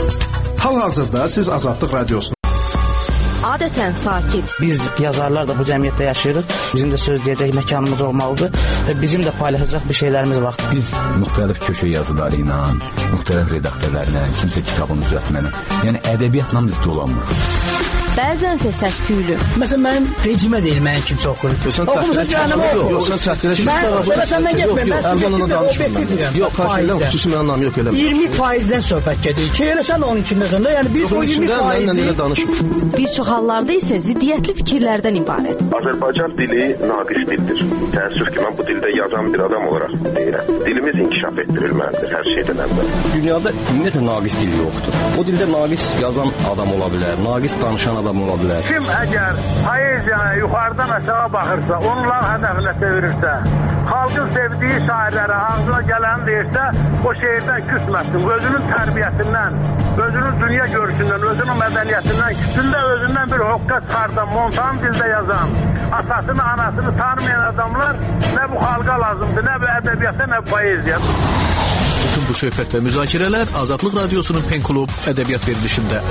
Hal-hazırda siz Azadlıq Radiosunu adətən sakit. Biz yazarlar da bu cəmiyyətdə yaşayırıq. Bizim də söz deyəcək məkanımız olmalıdır və bizim də paylaşacaq bir şeylərimiz var. Biz müxtəlif köşə yazıları ilə, müxtəlif redaktörlərlə, kimsə kitabını düzəltməklə, yəni ədəbiyyatla biz dolanmırıq. Bəzənsə səs-küylü. Məsələn, mənim rejimə deyil, mənim kimsə oxuyur. Oxumuşam cəhənnəmə oxuyur. Yox, sən çəkdirə Mən səndən getməyim. Mən subjektiv yox, xahiş xüsusi mənim anlamı yox elə. 20%-dən söhbət gedir ki, elə sən onun içindəsən də, yəni biz o 20%-i bir çox hallarda isə ziddiyyətli fikirlərdən ibarət. Azərbaycan dili naqis dildir. Təəssüf ki, mən bu dildə yazan bir adam olaraq deyirəm. Dilimiz inkişaf etdirilməlidir hər şeydən əvvəl. Dünyada ümumiyyətlə naqis dil yoxdur. O dildə naqis yazan adam ola bilər, naqis danışan adam ola bilər. Kim əgər poeziyaya yuxarıdan aşağı baxırsa, onlar hədəfinə çevirirsə, xalqın sevdiyi şairlərə ağzına gələni deyirsə, o şeirdən küsməsin. Özünün tərbiyəsindən, özünün dünya görüşündən, özünün mədəniyyətindən, küsündə özündən bir hoqqa çıxardan, montan dildə yazan, atasını, anasını tanımayan adamlar nə bu xalqa lazımdır, nə bu ədəbiyyata, nə bu poeziya. Bütün bu söhbət və müzakirələr Azadlıq Radiosunun Pen Klub ədəbiyyat verilişində.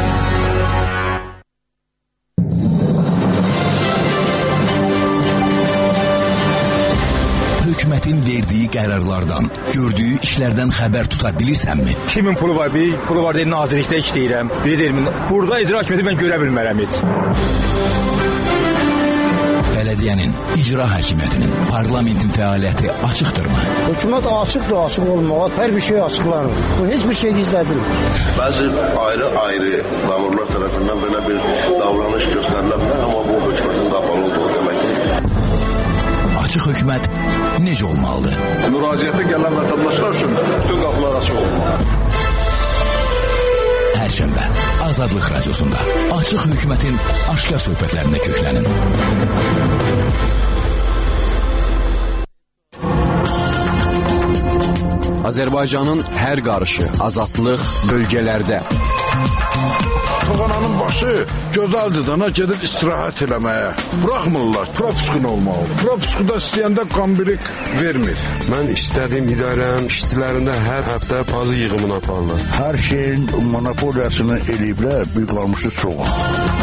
Hökumətin verdiyi qərarlardan, gördüyü işlərdən xəbər tuta bilirsənmi? Kimin pulu var? Bir pulu var deyil, nazirlikdə işləyirəm. Deyirəm, burada icra hakimiyyəti mən görə bilmərəm heç. Bələdiyyənin, icra hakimiyyətinin, parlamentin fəaliyyəti açıqdırmı? Hökumət açıqdır, açıq olmağa, hər bir şey açıqlanır. Bu heç bir şey gizlədilmir. Bəzi ayrı-ayrı məmurlar tərəfindən belə bir davranış göstərilə bilər, amma bu hökumətin qapalı olduğu deməkdir. Açıq hökumət necə olmalıdır? Müraciətə gələn vətəndaşlar üçün bütün qapılar açıq olmalı. Hər şənbə Azadlıq Radiosunda açıq hökumətin aşkar söhbətlərinə köklənin. Azərbaycanın hər qarışı, azadlıq bölgələrdə. Toğananın başı gözəldir dana gedir istirahət eləməyə. Buraxmırlar, propiskun olmalı. Propuskuda istəyəndə qambirik vermir. Mən istədiyim idarənin işçilərində hər həftə pazı yığımını aparırlar. Hər şeyin monopoliyasını eləyiblər, bir qalmışı çoğun.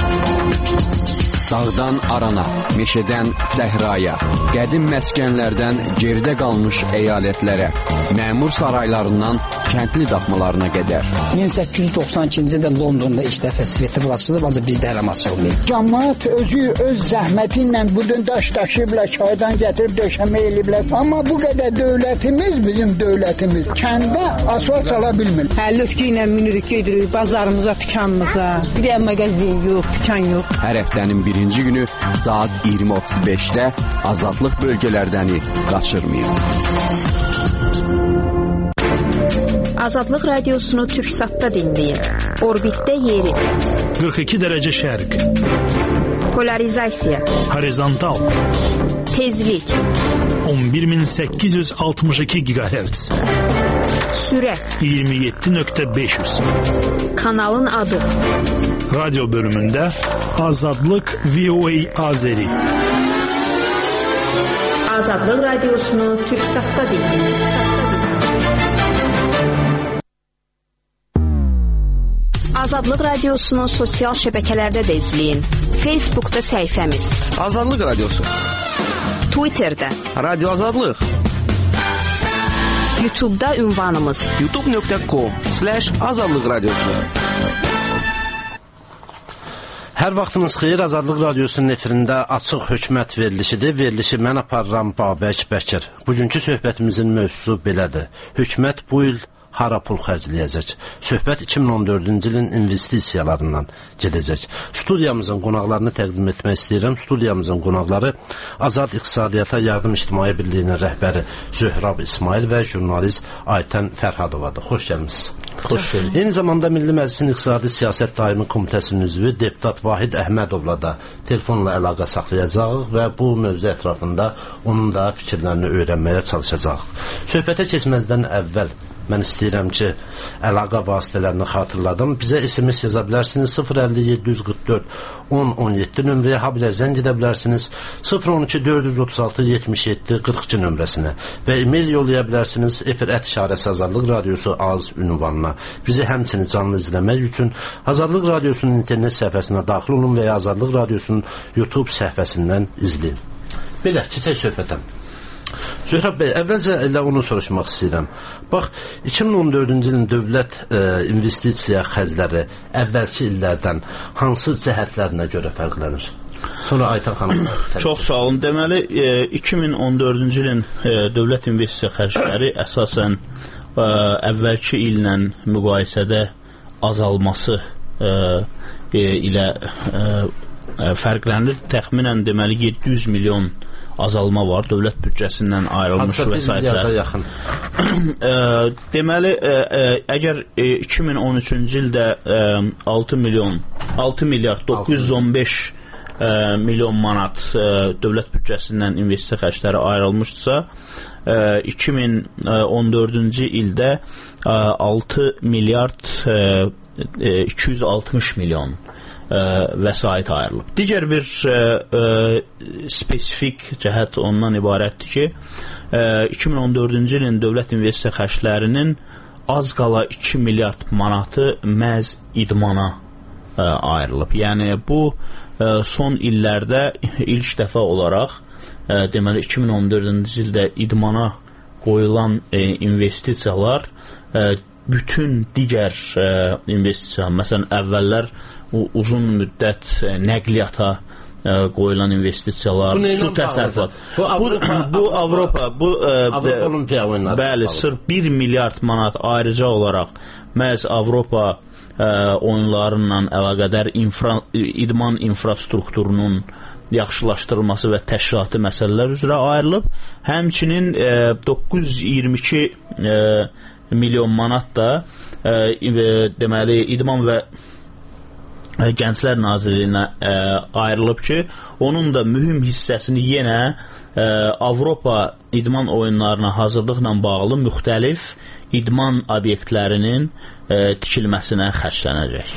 Dağdan arana, meşədən səhraya, qədim məskənlərdən geridə qalmış əyalətlərə, məmur saraylarından kəndli daxmalarına qədər. 1892-ci ildə Londonda ilk dəfə Svetlov açılıb, ancaq bizdə hələm açılmayıb. Cəmaət özü öz zəhməti ilə budun daş daşıyıblar, çaydan gətirib döşəmə eləyiblər. Amma bu qədər dövlətimiz, bizim dövlətimiz kəndə asfalt çala bilmir. Həllətkə ilə minirik, gedirik bazarımıza, dükanımıza. Bir də mağazin yox, dükan yox. Hər həftənin birinci günü saat 20:35-də Azadlıq bölgələrdəni qaçırmayın. Azadlıq Radiosunu Türksatda dinləyin. Orbitdə yeri. 42 dərəcə şərq. Polarizasiya. Horizontal. Tezlik. 11862 GHz. Sürət. 27.500. Kanalın adı. Radyo bölümündə Azadlıq VOA Azeri. Azadlıq Radiosunu Türksatda dinləyin. Azadlıq Radiosunu sosial şəbəkələrdə də izləyin. Facebookda səhifəmiz Azadlıq Radiosu, Twitterdə Radio Azadlıq, YouTube'da ünvanımız youtube.com/Azadlıq Radiosu. Hər vaxtınız xeyir, Azadlıq Radiosunun efirində açıq hökumət verilişidir. Verilişi mən aparıram Babək Bəkir. Bugünkü söhbətimizin mövzusu belədir. Hökumət bu il hara pul xərcləyəcək? Söhbət 2014-cü ilin investisiyalarından gedəcək. Studiyamızın qonaqlarını təqdim etmək istəyirəm. Studiyamızın qonaqları Azad İqtisadiyyata Yardım İctimai Birliyinin rəhbəri Zöhrab İsmail və jurnalist Aytən Fərhadovadır. Xoş gəlmişsiniz. Xoş gəldiniz. Eyni zamanda Milli Məclisin İqtisadi Siyasət Daimi Komitəsinin üzvü deputat Vahid Əhmədovla da telefonla əlaqə saxlayacağıq və bu mövzu ətrafında onun da fikirlərini öyrənməyə çalışacağıq. Söhbətə keçməzdən əvvəl mən istəyirəm ki, əlaqə vasitələrini xatırladım. Bizə SMS yaza bilərsiniz 05744 1017 nömrəyə, ha bilə zəng edə bilərsiniz 012 436 77 42 nömrəsinə və e-mail yollaya bilərsiniz efir@azadlıq radiosu az ünvanına. Bizi həmçinin canlı izləmək üçün Azadlıq Radiosunun internet səhifəsinə daxil olun və ya Azadlıq Radiosunun YouTube səhifəsindən izləyin. Belə, keçək söhbətə. Zöhrab bəy, əvvəlcə elə onu soruşmaq istəyirəm. Bax, 2014-cü ilin dövlət investisiya xərcləri əvvəlki illərdən hansı cəhətlərinə görə fərqlənir? Sonra Aytan xanım. Çox sağ olun. Deməli, 2014-cü ilin dövlət investisiya xərcləri əsasən əvvəlki illə müqayisədə azalması ilə fərqlənir. Təxminən deməli 700 milyon azalma var dövlət büdcəsindən ayrılmış vəsaitlər. Deməli, əgər 2013-cü ildə 6 milyard 915 milyon manat dövlət büdcəsindən investisiya xərcləri ayrılmışsa, 2014-cü ildə 6 milyard 260 milyon vəsait ayrılıb. Digər bir spesifik cəhət ondan ibarətdir ki, 2014-cü ilin dövlət investisiya xərclərinin az qala 2 milyard manatı məhz idmana ayrılıb. Yəni, bu son illərdə ilk dəfə olaraq deməli 2014-cü ildə idmana qoyulan investisiyalar bütün digər investisiya, məsələn, əvvəllər uzun müddət nəqliyyata qoyulan investisiyalar, su təsərrüfatı. Bu Avropa, Olimpiya oyunları. Bəli, sırf 1 milyard manat ayrıca olaraq məhz Avropa oyunlarla əlaqədar idman infrastrukturunun yaxşılaşdırılması və təşkilatı məsələlər üzrə ayrılıb. Həmçinin 922 milyon manat da deməli idman və Gənclər Nazirliyinə ayrılıb ki, onun da mühüm hissəsini yenə Avropa idman oyunlarına hazırlıqla bağlı müxtəlif idman obyektlərinin tikilməsinə xərclənəcək.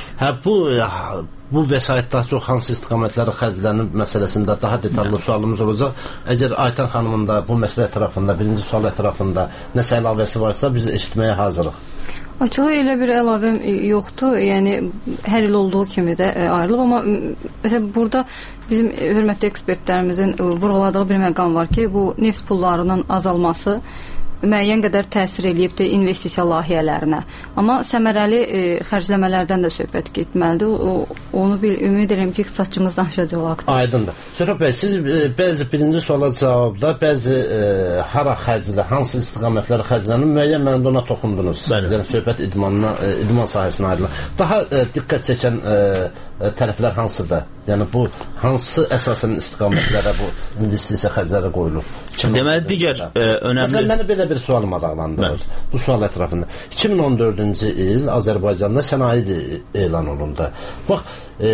Bu vəsait daha çox hansı istiqamətləri xərclənib məsələsində daha detallı sualımız olacaq. Əgər Aytan xanımın da bu məsələ ətrafında, birinci sual ətrafında nəsə əlavəsi varsa, biz eşitməyə hazırıq. Açığı elə bir əlavəm yoxdur. Yəni, hər il olduğu kimi də ayrılıb. Amma məsələn, burada bizim hörmətli ekspertlərimizin vurğuladığı bir məqam var ki, bu neft pullarının azalması müəyyən qədər təsir eləyibdir investisiya layihələrinə. Amma səmərəli xərcləmələrdən də söhbət getməlidir. Onu ümid edirəm ki, iqtisadçımız danışacaq. Aydındır. Zöhrab bəy, siz bəzi birinci suala cavabda bəzi hara xərclə, hansı istiqamətləri xərclənir, müəyyən mənada ona toxundunuz. Yəni, söhbət idman sahisinə ayrılır. Daha diqqət çəkən tərəflər hansıdır? Yəni, bu hansı əsasən istiqamətlərə bu investisiya xərcləri qoyulur? Deməli, digər önəmli... Məsələn, mənə belə bir sual maraqlandırır. Bu sual ətrafında. 2014-cü il Azərbaycanda sənaye elan olundu. Bax,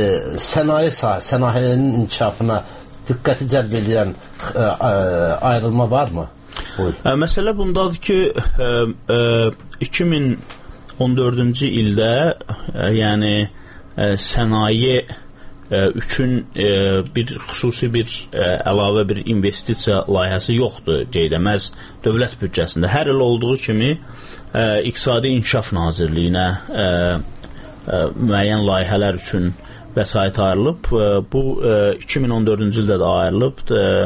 sənayenin inkişafına diqqəti cəlb edən ayrılma varmı? Məsələ bundadır ki, 2014-cü ildə yəni sənaye üçün xüsusi bir əlavə bir investisiya layihəsi yoxdur qeyd edilməz dövlət büdcəsində. Hər il olduğu kimi İqtisadi İnkişaf Nazirliyinə müəyyən layihələr üçün vəsait ayrılıb. Bu 2014-cü ildə də ayrılıb.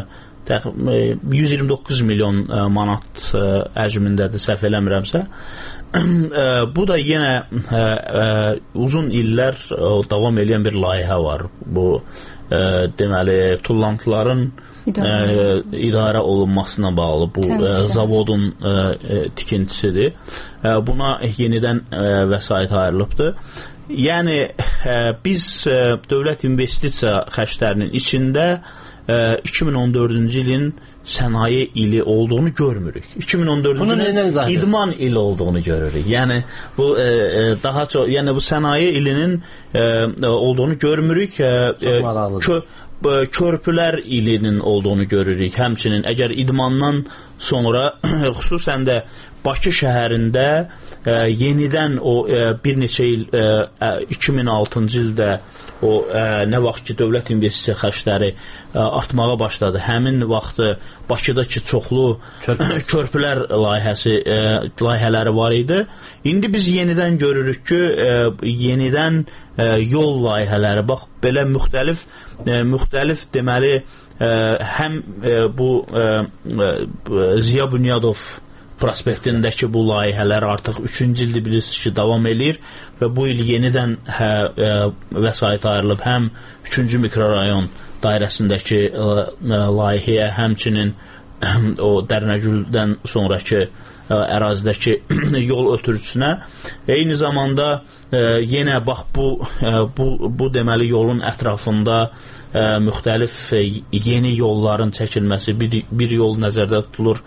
129 milyon manat həcmindədir, səhv eləmirəmsə. Bu da yenə uzun illər davam edən bir layihə var. Bu deməli tullantıların idarə olunmasına bağlı bu zavodun tikintisidir. Buna yenidən vəsait ayrılıbdır. Yəni biz dövlət investisiya xərclərinin içində 2014-cü ilin sənaye ili olduğunu görmürük. 2014-cü ilin idman ili olduğunu görürük. Yəni bu daha çox, yəni bu sənaye ilinin olduğunu görmürük. körpülər ilinin olduğunu görürük. Həmçinin əgər idmandan sonra xüsusən də Bakı şəhərində yenidən o bir neçə il 2006-cı ildə o nə vaxt ki dövlət investisiya xərcləri artmağa başladı. Həmin vaxtı Bakıdakı çoxlu körpülər layihələri var idi. İndi biz yenidən görürük ki, yenidən yol layihələri, bax belə müxtəlif deməli həm bu Ziya Bünyadov prospektindəki bu layihələr artıq 3-cü ildir bilirsiniz ki davam eləyir və bu il yenidən vəsait ayrılıb həm 3-cü mikrorayon dairəsindəki layihəyə, həmçinin o Dərnəgüldən sonraki ərazidəki yol ötürücüsünə. Eyni zamanda yenə bax bu deməli yolun ətrafında müxtəlif yeni yolların çəkilməsi, bir yol nəzərdə tutulur.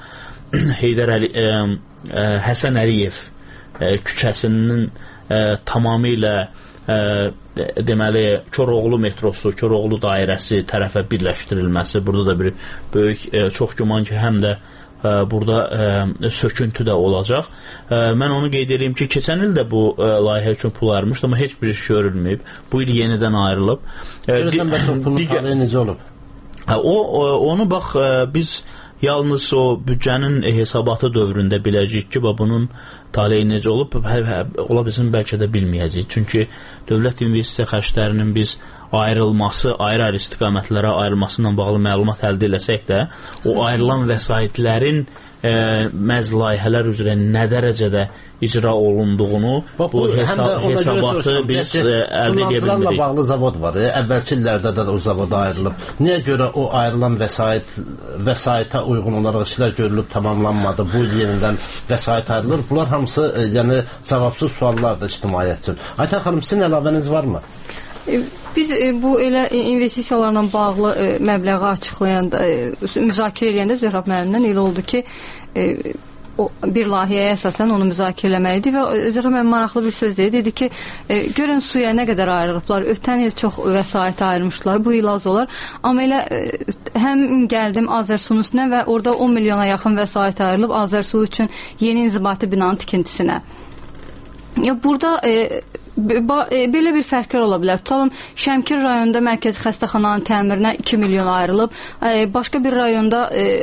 Həsən Əliyev küçəsinin tamamilə deməli Koroğlu metrosu, Koroğlu dairəsi tərəfə birləşdirilməsi. Burada da bir böyük, çox güman ki, həm də burada söküntü də olacaq. Mən onu qeyd edeyim ki, keçən il də bu layihə üçün pul ayrılmışdı, amma heç bir iş görülməyib. Bu il yenidən ayrılıb. Görürsən, bəs o pulun taleyi necə olub? Onu bax, biz yalnız o büdcənin hesabatı dövründə biləcəyik ki, bunun taleyi necə olub, ola bizim bəlkə də bilməyəcəyik. Çünki dövlət investisiya xərclərinin biz ayrılması, ayrı-ayrı istiqamətlərə ayrılması ilə bağlı məlumat əldə eləsək də, o ayrılan vəsaitlərin məhz layihələr üzrə nə dərəcədə icra olunduğunu, bu hesabatı biz əldə edə bilmirik. Bağlı zavod var, əvvəlki illərdə də o zavod ayrılıb. Niyə görə o ayrılan vəsaitə uyğun olaraq işlər görülüb, tamamlanmadı, bu il yenidən vəsait ayrılır? Bunlar hamısı cavabsız suallardır ictimaiyyət üçün. Aytən xanım, sizin əlavəniz varmı? Biz bu elə investisiyalarla bağlı məbləği açıqlayanda, müzakirə edəndə Zöhrab müəllimdən elə oldu ki, bir layihəyə əsasən onu müzakirə eləməkdir və Zöhrab müəllim maraqlı bir söz dedi ki, görün suya nə qədər ayrılıblar, ötən il çox vəsait ayırmışlar, bu il az olar, amma elə həm gəldim Azərsunun üstünə və orada 10 milyona yaxın vəsait ayrılıb Azərsu üçün yeni inzibati binanın tikintisinə. Burada belə bir fərqlər ola bilər. Tutalım, Şəmkir rayonunda mərkəzi xəstəxananın təmirinə 2 milyon ayrılıb, başqa bir rayonda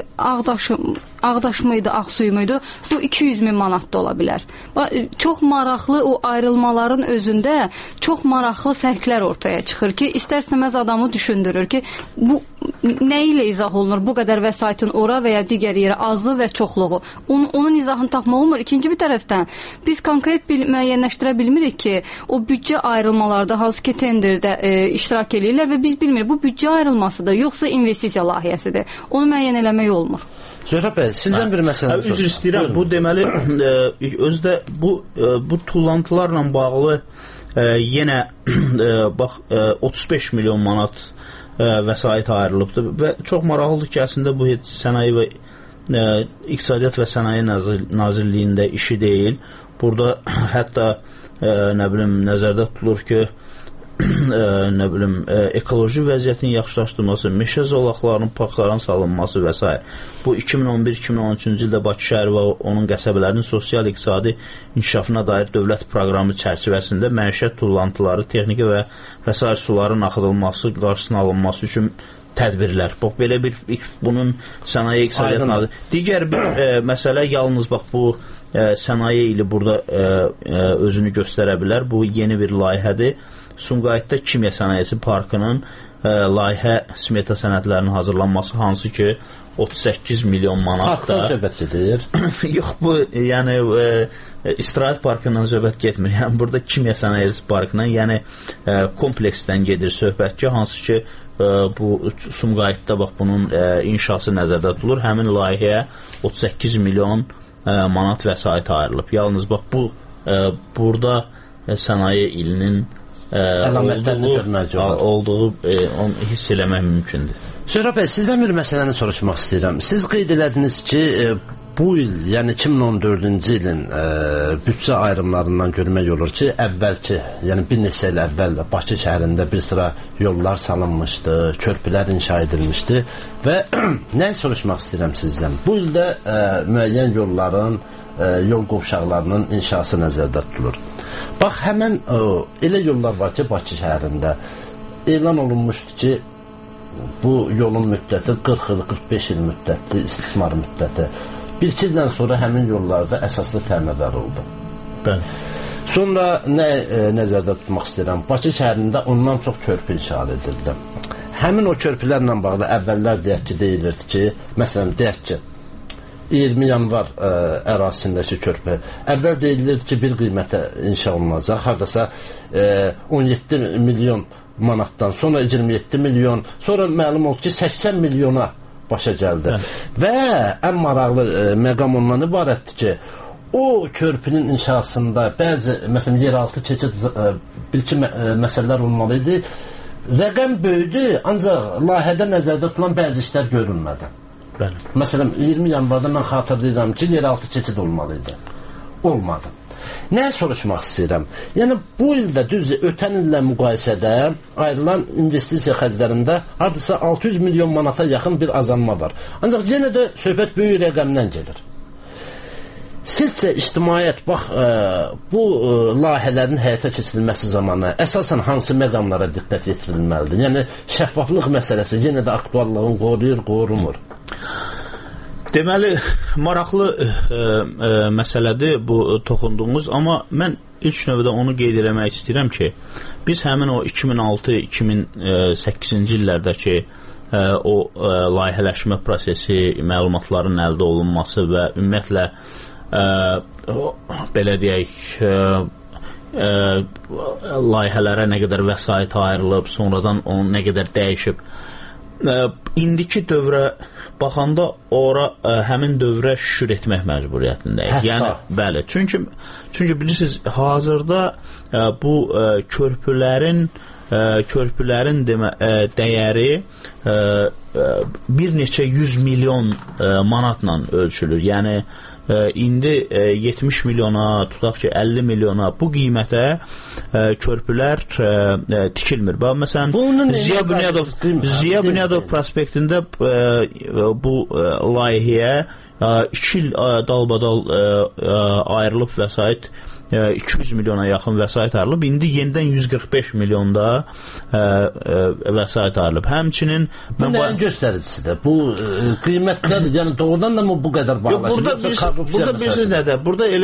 Ağdaş mıydı, Ağsuyu muydu, bu 200 min manat da ola bilər. Çox maraqlı o ayrılmaların özündə çox maraqlı fərqlər ortaya çıxır ki, istər-istəməz adamı düşündürür ki, bu nə ilə izah olunur, bu qədər vəsaitin ora və ya digər yerə azlığı və çoxluğu. Onun izahını tapmaq olmur. İkinci bir tərəfdən, biz konkret müəyyənləşdirə bilmirik ki, o büdcə ayrılmalarda, hansı ki tenderdə iştirak edirlər və biz bilmirik, bu büdcə ayrılmasıdır, yoxsa investisiya layihəsidir. Onu müəyyən eləmək olmur. Zöhrab bəy, sizdən bir məsələ soruşaq. Üzr istəyirəm, bu deməli, özdə bu tullantılarla bağlı yenə bax 35 milyon manat vəsait ayrılıbdır və çox maraqlıdır ki, əslində bu sənaye və İqtisadiyyat və Sənaye Nazirliyində işi deyil. Burada hətta nəzərdə tutulur ki, ekoloji vəziyyətin yaxşılaşdırılması, meşə zolaqlarının, parkların salınması və s. Bu 2011-2013-cü ildə Bakı şəhəri və onun qəsəbələrinin sosial-iqtisadi inkişafına dair dövlət proqramı çərçivəsində məişət tullantıları, texniki və s. suların axıdılması, qarşısının alınması üçün tədbirlər. Bax, belə bir bunun sənaye iqtisadiyyat naziri. Digər bir məsələ yalnız bax bu sənaye ili burada özünü göstərə bilər. Bu yeni bir layihədir. Sumqayıtda Kimya Sənayesi Parkının layihə smeta sənədlərinin hazırlanması, hansı ki 38 milyon manat da... Parkdan söhbət edir. Yox, bu, yəni İstirahət Parkından söhbət getmir. Yəni, burada Kimya Sənayesi Parkından, yəni kompleksdən gedir söhbət ki, hansı ki bu Sumqayıtda bax bunun inşası nəzərdə tutulur. Həmin layihəyə 38 milyon manat vəsait ayrılıb. Yalnız bax bu burada sənaye ilinin olduğu onu hiss eləmək mümkündür. Zöhrab bəy, sizdən bir məsələni soruşmaq istəyirəm. Siz qeyd elədiniz ki, bu il, yəni 2014-cü ilin büdcə ayrımlarından görmək olur ki, əvvəlki, yəni bir neçə il əvvəl Bakı şəhərində bir sıra yollar salınmışdı, körpülər inşa edilmişdi və nəyi soruşmaq istəyirəm sizdən? Bu ildə müəyyən yolların, yol qovşaqlarının inşası nəzərdə tutulur. Bax, həmən elə yollar var ki, Bakı şəhərində elan olunmuşdu ki, bu yolun müddəti 40 il, 45 il müddətli, istismar müddəti. Bir-iki ildən sonra həmin yollarda əsaslı təmirlər oldu. Bəli. Sonra nə nəzərdə tutmaq istəyirəm? Bakı şəhərində ondan çox körpü inşa edildi. Həmin o körpülərlə bağlı əvvəllər deyək ki, deyilirdi ki, məsələn, deyək ki, 20 yanvar ərazisindəki körpü. Əvvəl deyilirdi ki, bir qiymətə inşa olunacaq. Hardasa 17 milyon manatdan, sonra 27 milyon, sonra məlum oldu ki, 80 milyona başa gəldi. Və ən maraqlı məqam ondan ibarətdir ki, o körpünün inşasında bəzi, məsələn, yeraltı keçid bir-iki məsələlər olmalı idi. Rəqəm böyüdü, ancaq layihədə nəzərdə tutulan bəzi işlər görülmədi. Bəli. Məsələn, 20 yanvarda mən xatırlayıram ki, yeraltı keçid olmalı idi. Olmadı. Nəyə soruşmaq istəyirəm? Yəni, bu ildə düz ötən illə müqayisədə ayrılan investisiya xərclərində hardasa 600 milyon manata yaxın bir azalma var. Ancaq yenə də söhbət böyük rəqəmdən gedir. Sizcə ictimaiyyət, bax, bu layihələrin həyata keçirilməsi zamanı əsasən hansı məqamlara diqqət yetirilməlidir? Yəni, şəffaflıq məsələsi yenə də aktuallığını qoruyur, qorumur. Deməli, maraqlı məsələdir bu toxunduğumuz, amma mən ilk növbədə onu qeyd eləmək istəyirəm ki, biz həmin o 2006-2008-ci illərdəki o layihələşmə prosesi, məlumatların əldə olunması və ümumiyyətlə belə deyək, layihələrə nə qədər vəsait ayrılıb, sonradan onu nə qədər dəyişib. İndiki dövrə baxanda ora həmin dövrə şükür etmək məcburiyyətindəyik. Yəni, bəli, çünki bilirsiniz, hazırda bu körpülərin dəyəri bir neçə 100 milyon manatla ölçülür. Yəni, indi 70 milyona, tutaq ki 50 milyona bu qiymətə körpülər tikilmir. Məsələn, Ziya Bünyadov prospektində bu layihəyə 2 il dalbadal ayrılıb vəsait, 200 milyona yaxın vəsait ayrılıb, indi yenidən 145 milyonda vəsait ayrılıb. Həmçinin bu nəyin göstəricisidir? Bu qiymətlərdir, yəni doğrudan da mı bu qədər bağlaşır? Burada bilirsiniz nədir? Burada elə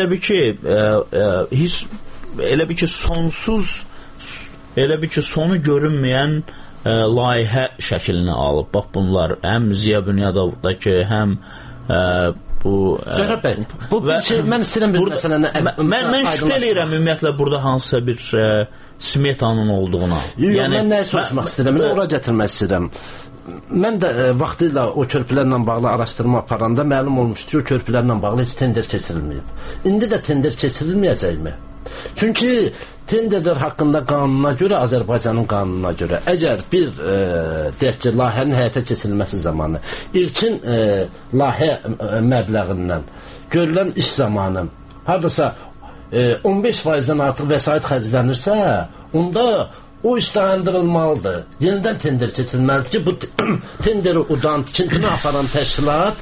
bir ki sonsuz, elə bir ki sonu görünməyən layihə şəklini alıb. Bax, bunlar həm Ziya Bünyadovdakı, həm Zöhrə bəy, bu bir şey, mən istəyirəm bir məsələni mən şükür eləyirəm ümumiyyətlə burada hansısa bir smetanın olduğuna. Mən nəyə soruşmaq istəyirəm, ora gətirmək istəyirəm. Mən də vaxtıyla o körpülərlə bağlı araşdırma aparanda məlum olmuşdu ki, o körpülərlə bağlı heç tender keçirilməyib. İndi də tender keçirilməyəcəkmi? Çünki tenderlər haqqında qanuna görə, Azərbaycanın qanununa görə, əgər bir deyək ki, layihənin həyata keçirilməsi zamanı ilkin layihə məbləğindən görülən iş zamanı hardasa 15%-dən artıq vəsait xərclənirsə, onda o iş dayandırılmalıdır. Yenidən tender keçirilməlidir ki, bu tenderi udan, tikintini aparan təşkilat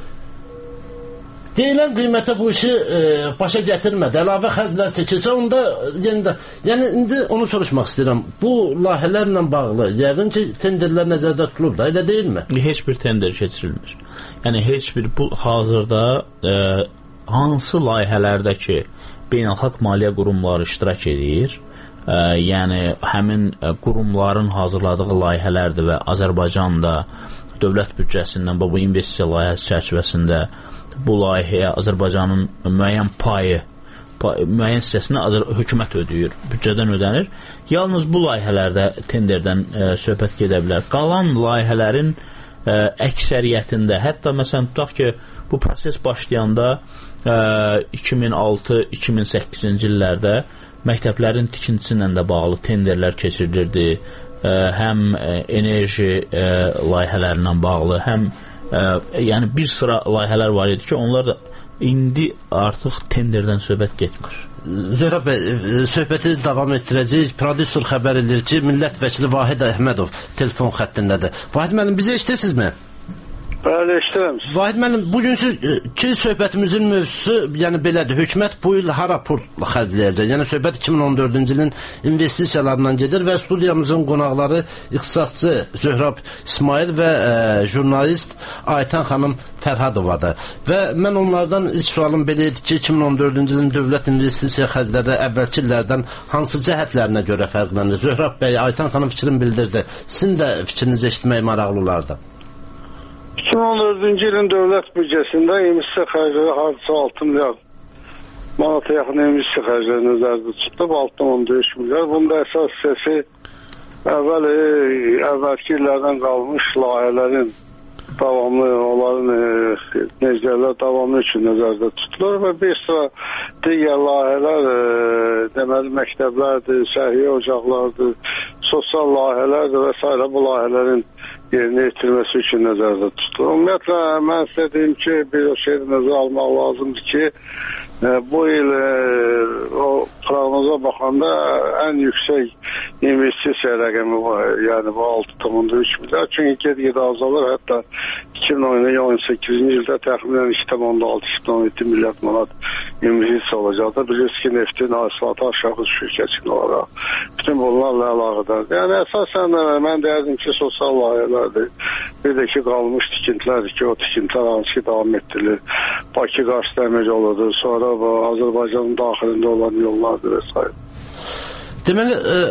deyilən qiymətə bu işi başa gətirmədi, əlavə xərclər keçirsə, onda yenidən, yəni indi onu soruşmaq istəyirəm. Bu layihələrlə bağlı yəqin ki, tenderlər nəzərdə tutulur da, elə deyilmi? Heç bir tender keçirilmir. Yəni, heç bir, bu hazırda hansı layihələrdə ki, beynəlxalq maliyyə qurumları iştirak edir, yəni həmin qurumların hazırladığı layihələrdir və Azərbaycan da dövlət büdcəsindən bu investisiya layihəsi çərçivəsində bu layihəyə Azərbaycanın müəyyən payı, müəyyən hissəsini hökumət ödəyir, büdcədən ödənir. Yalnız bu layihələrdə tenderdən söhbət gedə bilər. Qalan layihələrin əksəriyyətində, hətta məsələn tutaq ki, bu proses başlayanda 2006-2008-ci illərdə məktəblərin tikintisi ilə də bağlı tenderlər keçirilirdi. Həm enerji layihələrindən bağlı, həm yəni bir sıra layihələr var idi ki, onlar da indi artıq tenderdən söhbət getmir. Zöhrab bəy, söhbəti davam etdirəcəyik. Prodüser xəbər edir ki, millət vəkili Vahid Əhmədov telefon xəttindədir. Vahid müəllim, bizi eşidirsinizmi? Bəli, eşidirəm. Vahid müəllim, bugünkü söhbətimizin mövzusu, yəni belədir, hökumət bu il hara pul xərcləyəcək? Yəni söhbət 2014-cü ilin investisiyalarından gedir və studiyamızın qonaqları iqtisadçı Zöhrab İsmail və jurnalist Aytan xanım Fərhadovadır. Və mən onlardan ilk sualım belə idi ki, 2014-cü ilin dövlət investisiya xərcləri əvvəlki illərdən hansı cəhətlərinə görə fərqlənir? Zöhrab bəy, Aytan xanım fikrini bildirdi. Sizin də fikrinizi eşitmək maraqlı olardı. 2014-cü ilin dövlət büdcəsində investisiya xərcləri hardasa 6 milyar manata yaxın investisiya xərcləri nəzərdə tutulub, 6.3 milyar. Bunda əsas hissəsi əvvəlki illərdən qalmış layihələrin davamlı, onların necələr davamlı üçün nəzərdə tutulur və bir sıra digər layihələr, deməli məktəblərdir, səhiyyə ocaqlardır, sosial layihələrdir və s. bu layihələrin yerinə yetirməsi üçün nəzərdə tutulur. Ümumiyyətlə, mən sizə deyim ki, bir şey nəzərə almaq lazımdır ki, bu il o proqnoza baxanda ən yüksək investisiya rəqəmi var, yəni bu 6.3 milyar. Çünki get-gedə azalır, hətta 2018-ci ildə təxminən 2.6-2.7 milyar manat investisiya olacaqdır. Bilirsiniz ki, neftin hasilatı aşağı düşür keçin olaraq. Bütün bunlarla əlaqədardır. Yəni, əsasən mən deyərdim ki, sosial layihələrdir. Bir də ki, qalmış tikintilərdir ki, o tikintilər hansı ki, davam etdirilir. Bakı-Qars dəmir yoludur, sonra bu Azərbaycanın daxilində olan yollardır və s. Deməli,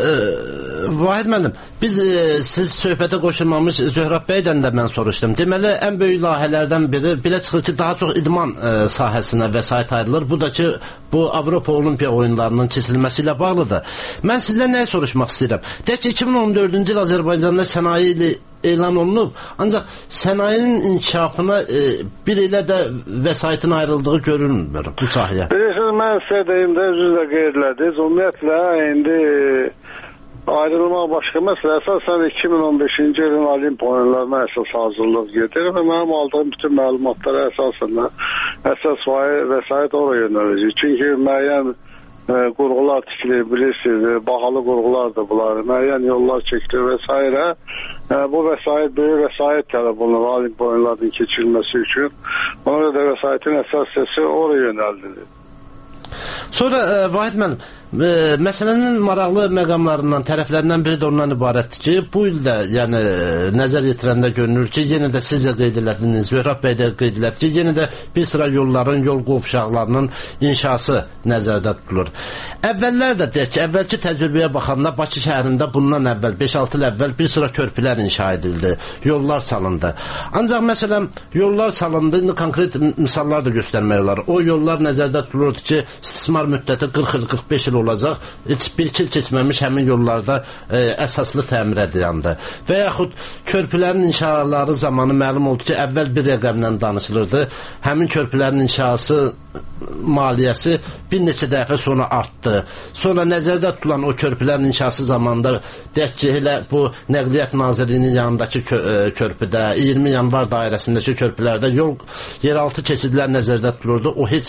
Vahid müəllim, biz siz söhbətə qoşulmamış Zöhrab bəydən də mən soruşdum. Deməli, ən böyük layihələrdən biri belə çıxır ki, daha çox idman sahəsinə vəsait ayrılır. Bu da ki, bu Avropa Olimpiya oyunlarının keçirilməsi ilə bağlıdır. Mən sizdən nəyi soruşmaq istəyirəm? Deyək ki, 2014-cü il Azərbaycanda sənaye ili elan olunub, ancaq sənayenin inkişafına bir ilə də vəsaitin ayrıldığı görünmür bu sahəyə. Bilirsiniz, mən sizə deyim də özünüzlə qeydlədiniz. Ümumiyyətlə, indi ayrılmaq başqa məsələ. Əsasən 2015-ci ilin Olimpiya oyunlarına əsas hazırlıq gedir və mənim aldığım bütün məlumatlara əsas vəsait oraya yönələcək. Çünki müəyyən qurğular tikilir, bilirsiniz, bahalı qurğulardır bunlar, müəyyən yollar çəkilir və s. Bu vəsait, böyük vəsait tələb olunur Olimpiya oyunlarının keçirilməsi üçün. Ona görə də vəsaitin əsas hissəsi oraya yönəldilir. Sonra Vahid müəllim, məsələnin maraqlı məqamlarından, tərəflərindən biri də ondan ibarətdir ki, bu ildə, yəni nəzər yetirəndə görünür ki, yenə də siz də qeyd elədiniz, Zöhrab bəy də qeyd elədi ki, yenə də bir sıra yolların, yol qovşaqlarının inşası nəzərdə tutulur. Əvvəllər də deyək ki, əvvəlki təcrübəyə baxanda Bakı şəhərində bundan əvvəl, 5-6 il əvvəl bir sıra körpülər inşa edildi, yollar salındı. Ancaq məsələn, yollar salındı, indi konkret misallar da göstərmək olar. O yollar nəzərdə tutulurdu ki, istismar müddəti 40-45 il olacaq, heç bir-iki il keçməmiş həmin yollarda əsaslı təmirə dayandı. Və yaxud körpülərin inşaları zamanı məlum oldu ki, əvvəl bir rəqəmlə danışılırdı, həmin körpülərin inşası maliyyəsi bir neçə dəfə sonra artdı. Sonra nəzərdə tutulan o körpülərin inşası zamanında deyək ki, elə bu Nəqliyyat Nazirliyinin yanındakı körpüdə, 20 yanvar dairəsindəki körpülərdə yeraltı keçidlər nəzərdə tutulurdu. O heç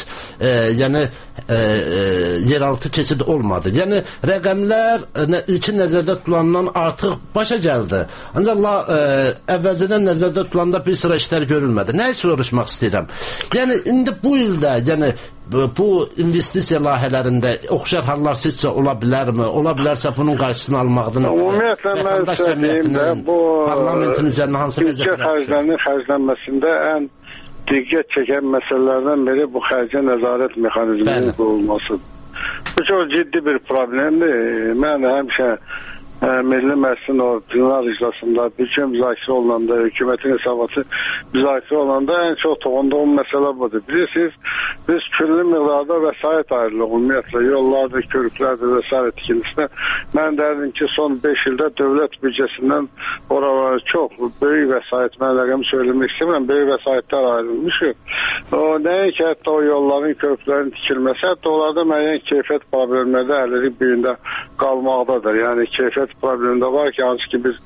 yeraltı keçid olmadı. Yəni rəqəmlər ilkin nəzərdə tutulandan artıq başa gəldi. Ancaq əvvəlcədən nəzərdə tutulanda bir sıra işlər görülmədi. Nəyi soruşmaq istəyirəm? Yəni indi bu ildə, yəni bu investisiya layihələrində oxşar hallar sizcə ola bilərmi? Ola bilərsə bunun qarşısını almaqdan ümumiyyətlə mən söyləyim də bu parlamentin üzərinə hansı büdcə xərclərinin xərclənməsində ən diqqət çəkən məsələlərdən biri bu xərcə nəzarət mexanizminin qurulmasıdır. Bu çox ciddi bir problemdir. Mən həmişə Milli Məclisin o plenar iclasında bütün müzakirə olunanda, hökumətin hesabatı müzakirə olunanda ən çox toxunduğum məsələ budur. Bilirsiniz, biz küllü miqdarda vəsait ayrılıq, ümumiyyətlə yollardır, körüklərdir və s. tikintisinə. Mən derdim ki, son 5 ildə dövlət büdcəsindən oralara çox böyük vəsait, mən rəqəmi söyləmək istəmirəm, böyük vəsaitlər ayrılmışıq. Nəinki hətta o yolların, körüklərin tikilməsi, hətta onlarda müəyyən keyfiyyət problemlərdə əlləri birində qalmaqdadır. Yəni keyfiyyət problemində var ki, hansı ki biz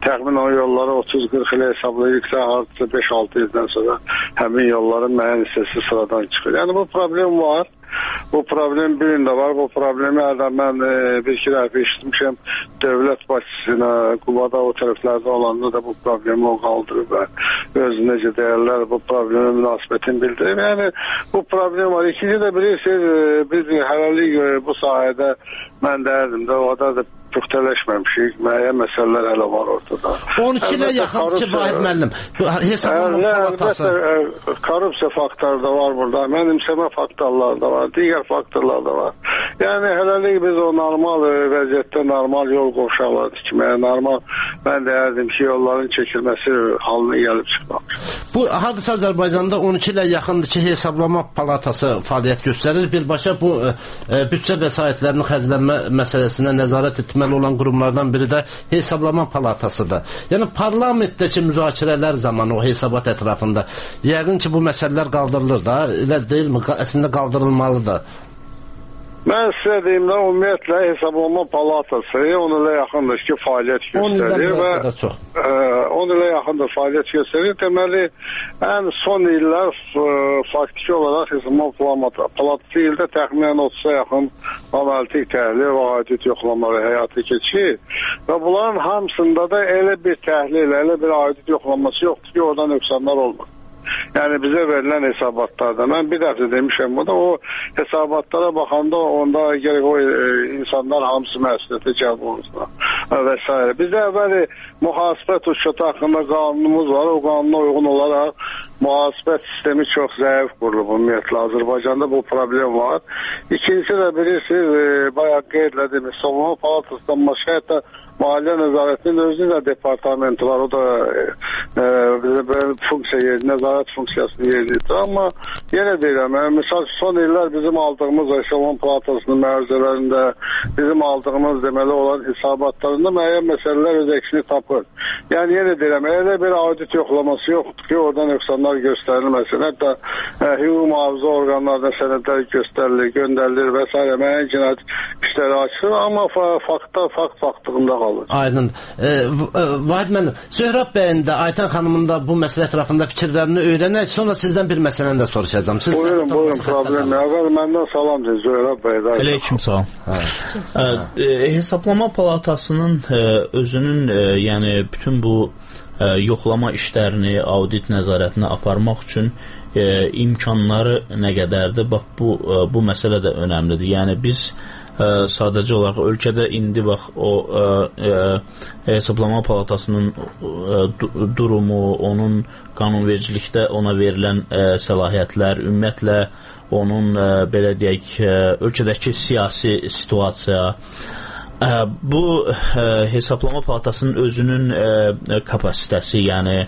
təxminən o yolları 30-40 ilə hesablayırsa, hardasa 5-6 ildən sonra həmin yolların müəyyən hissəsi sıradan çıxır. Yəni bu problem var. Bu problem bir gün də var. Bu problemi mən bir-iki dəfə eşitmişəm dövlət başçısına, Qubada o tərəflərdə olanda da bu problemi o qaldırıb və öz necə deyərlər bu problemi münasibətini bildirib. Yəni bu problem var. İkinci də bilirsiniz, biz hələlik bu sahədə mən deyərdim də o da püxtələşməmişik. Müəyyən məsələlər hələ var ortada. 12 ilə yaxın ki, Vahid müəllim, hesablama palatası. Əlbəttə, korrupsiya faktorları da var burada, mənimsəmə faktorları da var, digər faktorlar da var. Yəni, hələlik biz o normal vəziyyətdə normal yol qovşaqları tikməyə, normal, mən deyərdim ki, yolların çəkilməsi halına gəlib çıxmamış. Bu, hardasa Azərbaycanda 12 ilə yaxındır ki, hesablama palatası fəaliyyət göstərir. Birbaşa bu büdcə vəsaitlərinin xərclənmə məsələsinə nəzarət etməli olan qurumlardan biri də hesablama palatasıdır. Yəni, parlamentdəki müzakirələr zamanı o hesabat ətrafında yəqin ki, bu məsələlər qaldırılır da, elə deyilmi? Əslində qaldırılmalıdır. Mən sizə deyim də, ümumiyyətlə hesablama palatası 10 ilə yaxındır ki, fəaliyyət göstərir və 10 ilə yaxındır fəaliyyət göstərir. Deməli, ən son illər faktiki olaraq hesablama palatası ildə təxminən 30-a yaxın analitik təhlil və audit yoxlamaları həyata keçir və bunların hamısında da elə bir təhlil, elə bir audit yoxlaması yoxdur ki, oradan nöqsanlar olmaz. Yəni bizə verilən hesabatlarda, mən bir dəfə demişəm bu da, o hesabatlara baxanda onda gerək o insanlar hamısı məsuliyyətə cəlb olunsunlar və s. Bizdə əvvəli mühasibət uçuşatı haqqında qanunumuz var, o qanuna uyğun olaraq mühasibət sistemi çox zəif qurulub ümumiyyətlə. Azərbaycanda bu problem var. İkincisi də bilirsiniz, bayaq qeyd elədim, hesablama palatasından başqa hətta Maliyyə Nəzarətinin özünün də departamenti var, o da funksiya nəzarət funksiyasını yeridir. Amma yenə deyirəm, misal son illər bizim aldığımız hesablama palatasının məruzələrində, bizim aldığımız deməli olan hesabatlarında müəyyən məsələlər öz əksini tapır. Yəni yenə deyirəm, elə bir audit yoxlaması yoxdur ki, orada nöqsanlar göstərilməsin. Hətta hüquq mühafizə orqanlarına sənədlər göstərilir, göndərilir və s. müəyyən cinayət işləri açılır, amma fakt faktığında qalır. Aydın. Vahid müəllim, Zöhrab bəyin də, Aytən xanımın da bu məsələ ətrafında fikirlərini öyrənək, sonra sizdən bir məsələni də soruşacağım. Buyurun, problem. Əvvəl məndən salam deyin, Zöhrab bəy. Aleyküm salam. Hesablama palatasının özünün, yəni bütün bu yoxlama işlərini, audit nəzarətini aparmaq üçün imkanları nə qədərdir? Bax, bu məsələ də önəmlidir. Yəni biz sadəcə olaraq ölkədə indi bax o hesablama palatasının durumu, onun qanunvericilikdə ona verilən səlahiyyətlər, ümumiyyətlə onun belə deyək ölkədəki siyasi situasiya, bu hesablama palatasının özünün kapasitəsi, yəni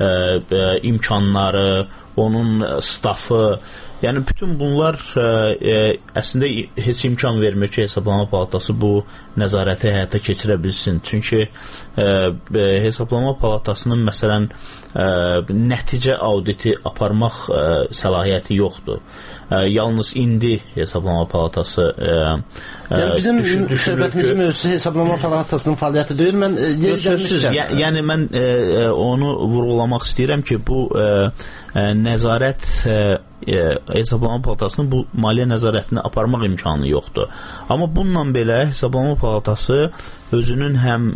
imkanları, onun stafı, yəni bütün bunlar əslində heç imkan vermir ki, hesablama palatası bu nəzarəti həyata keçirə bilsin. Çünki hesablama palatasının məsələn nəticə auditi aparmaq səlahiyyəti yoxdur. Yalnız indi hesablama palatası bizim söhbətimizin mövzusu hesablama palatasının fəaliyyəti deyil. Mən yəni mən onu vurğulamaq istəyirəm ki, bu nəzarət hesablama palatasının bu maliyyə nəzarətini aparmaq imkanı yoxdur. Amma bununla belə hesablama palatası özünün həm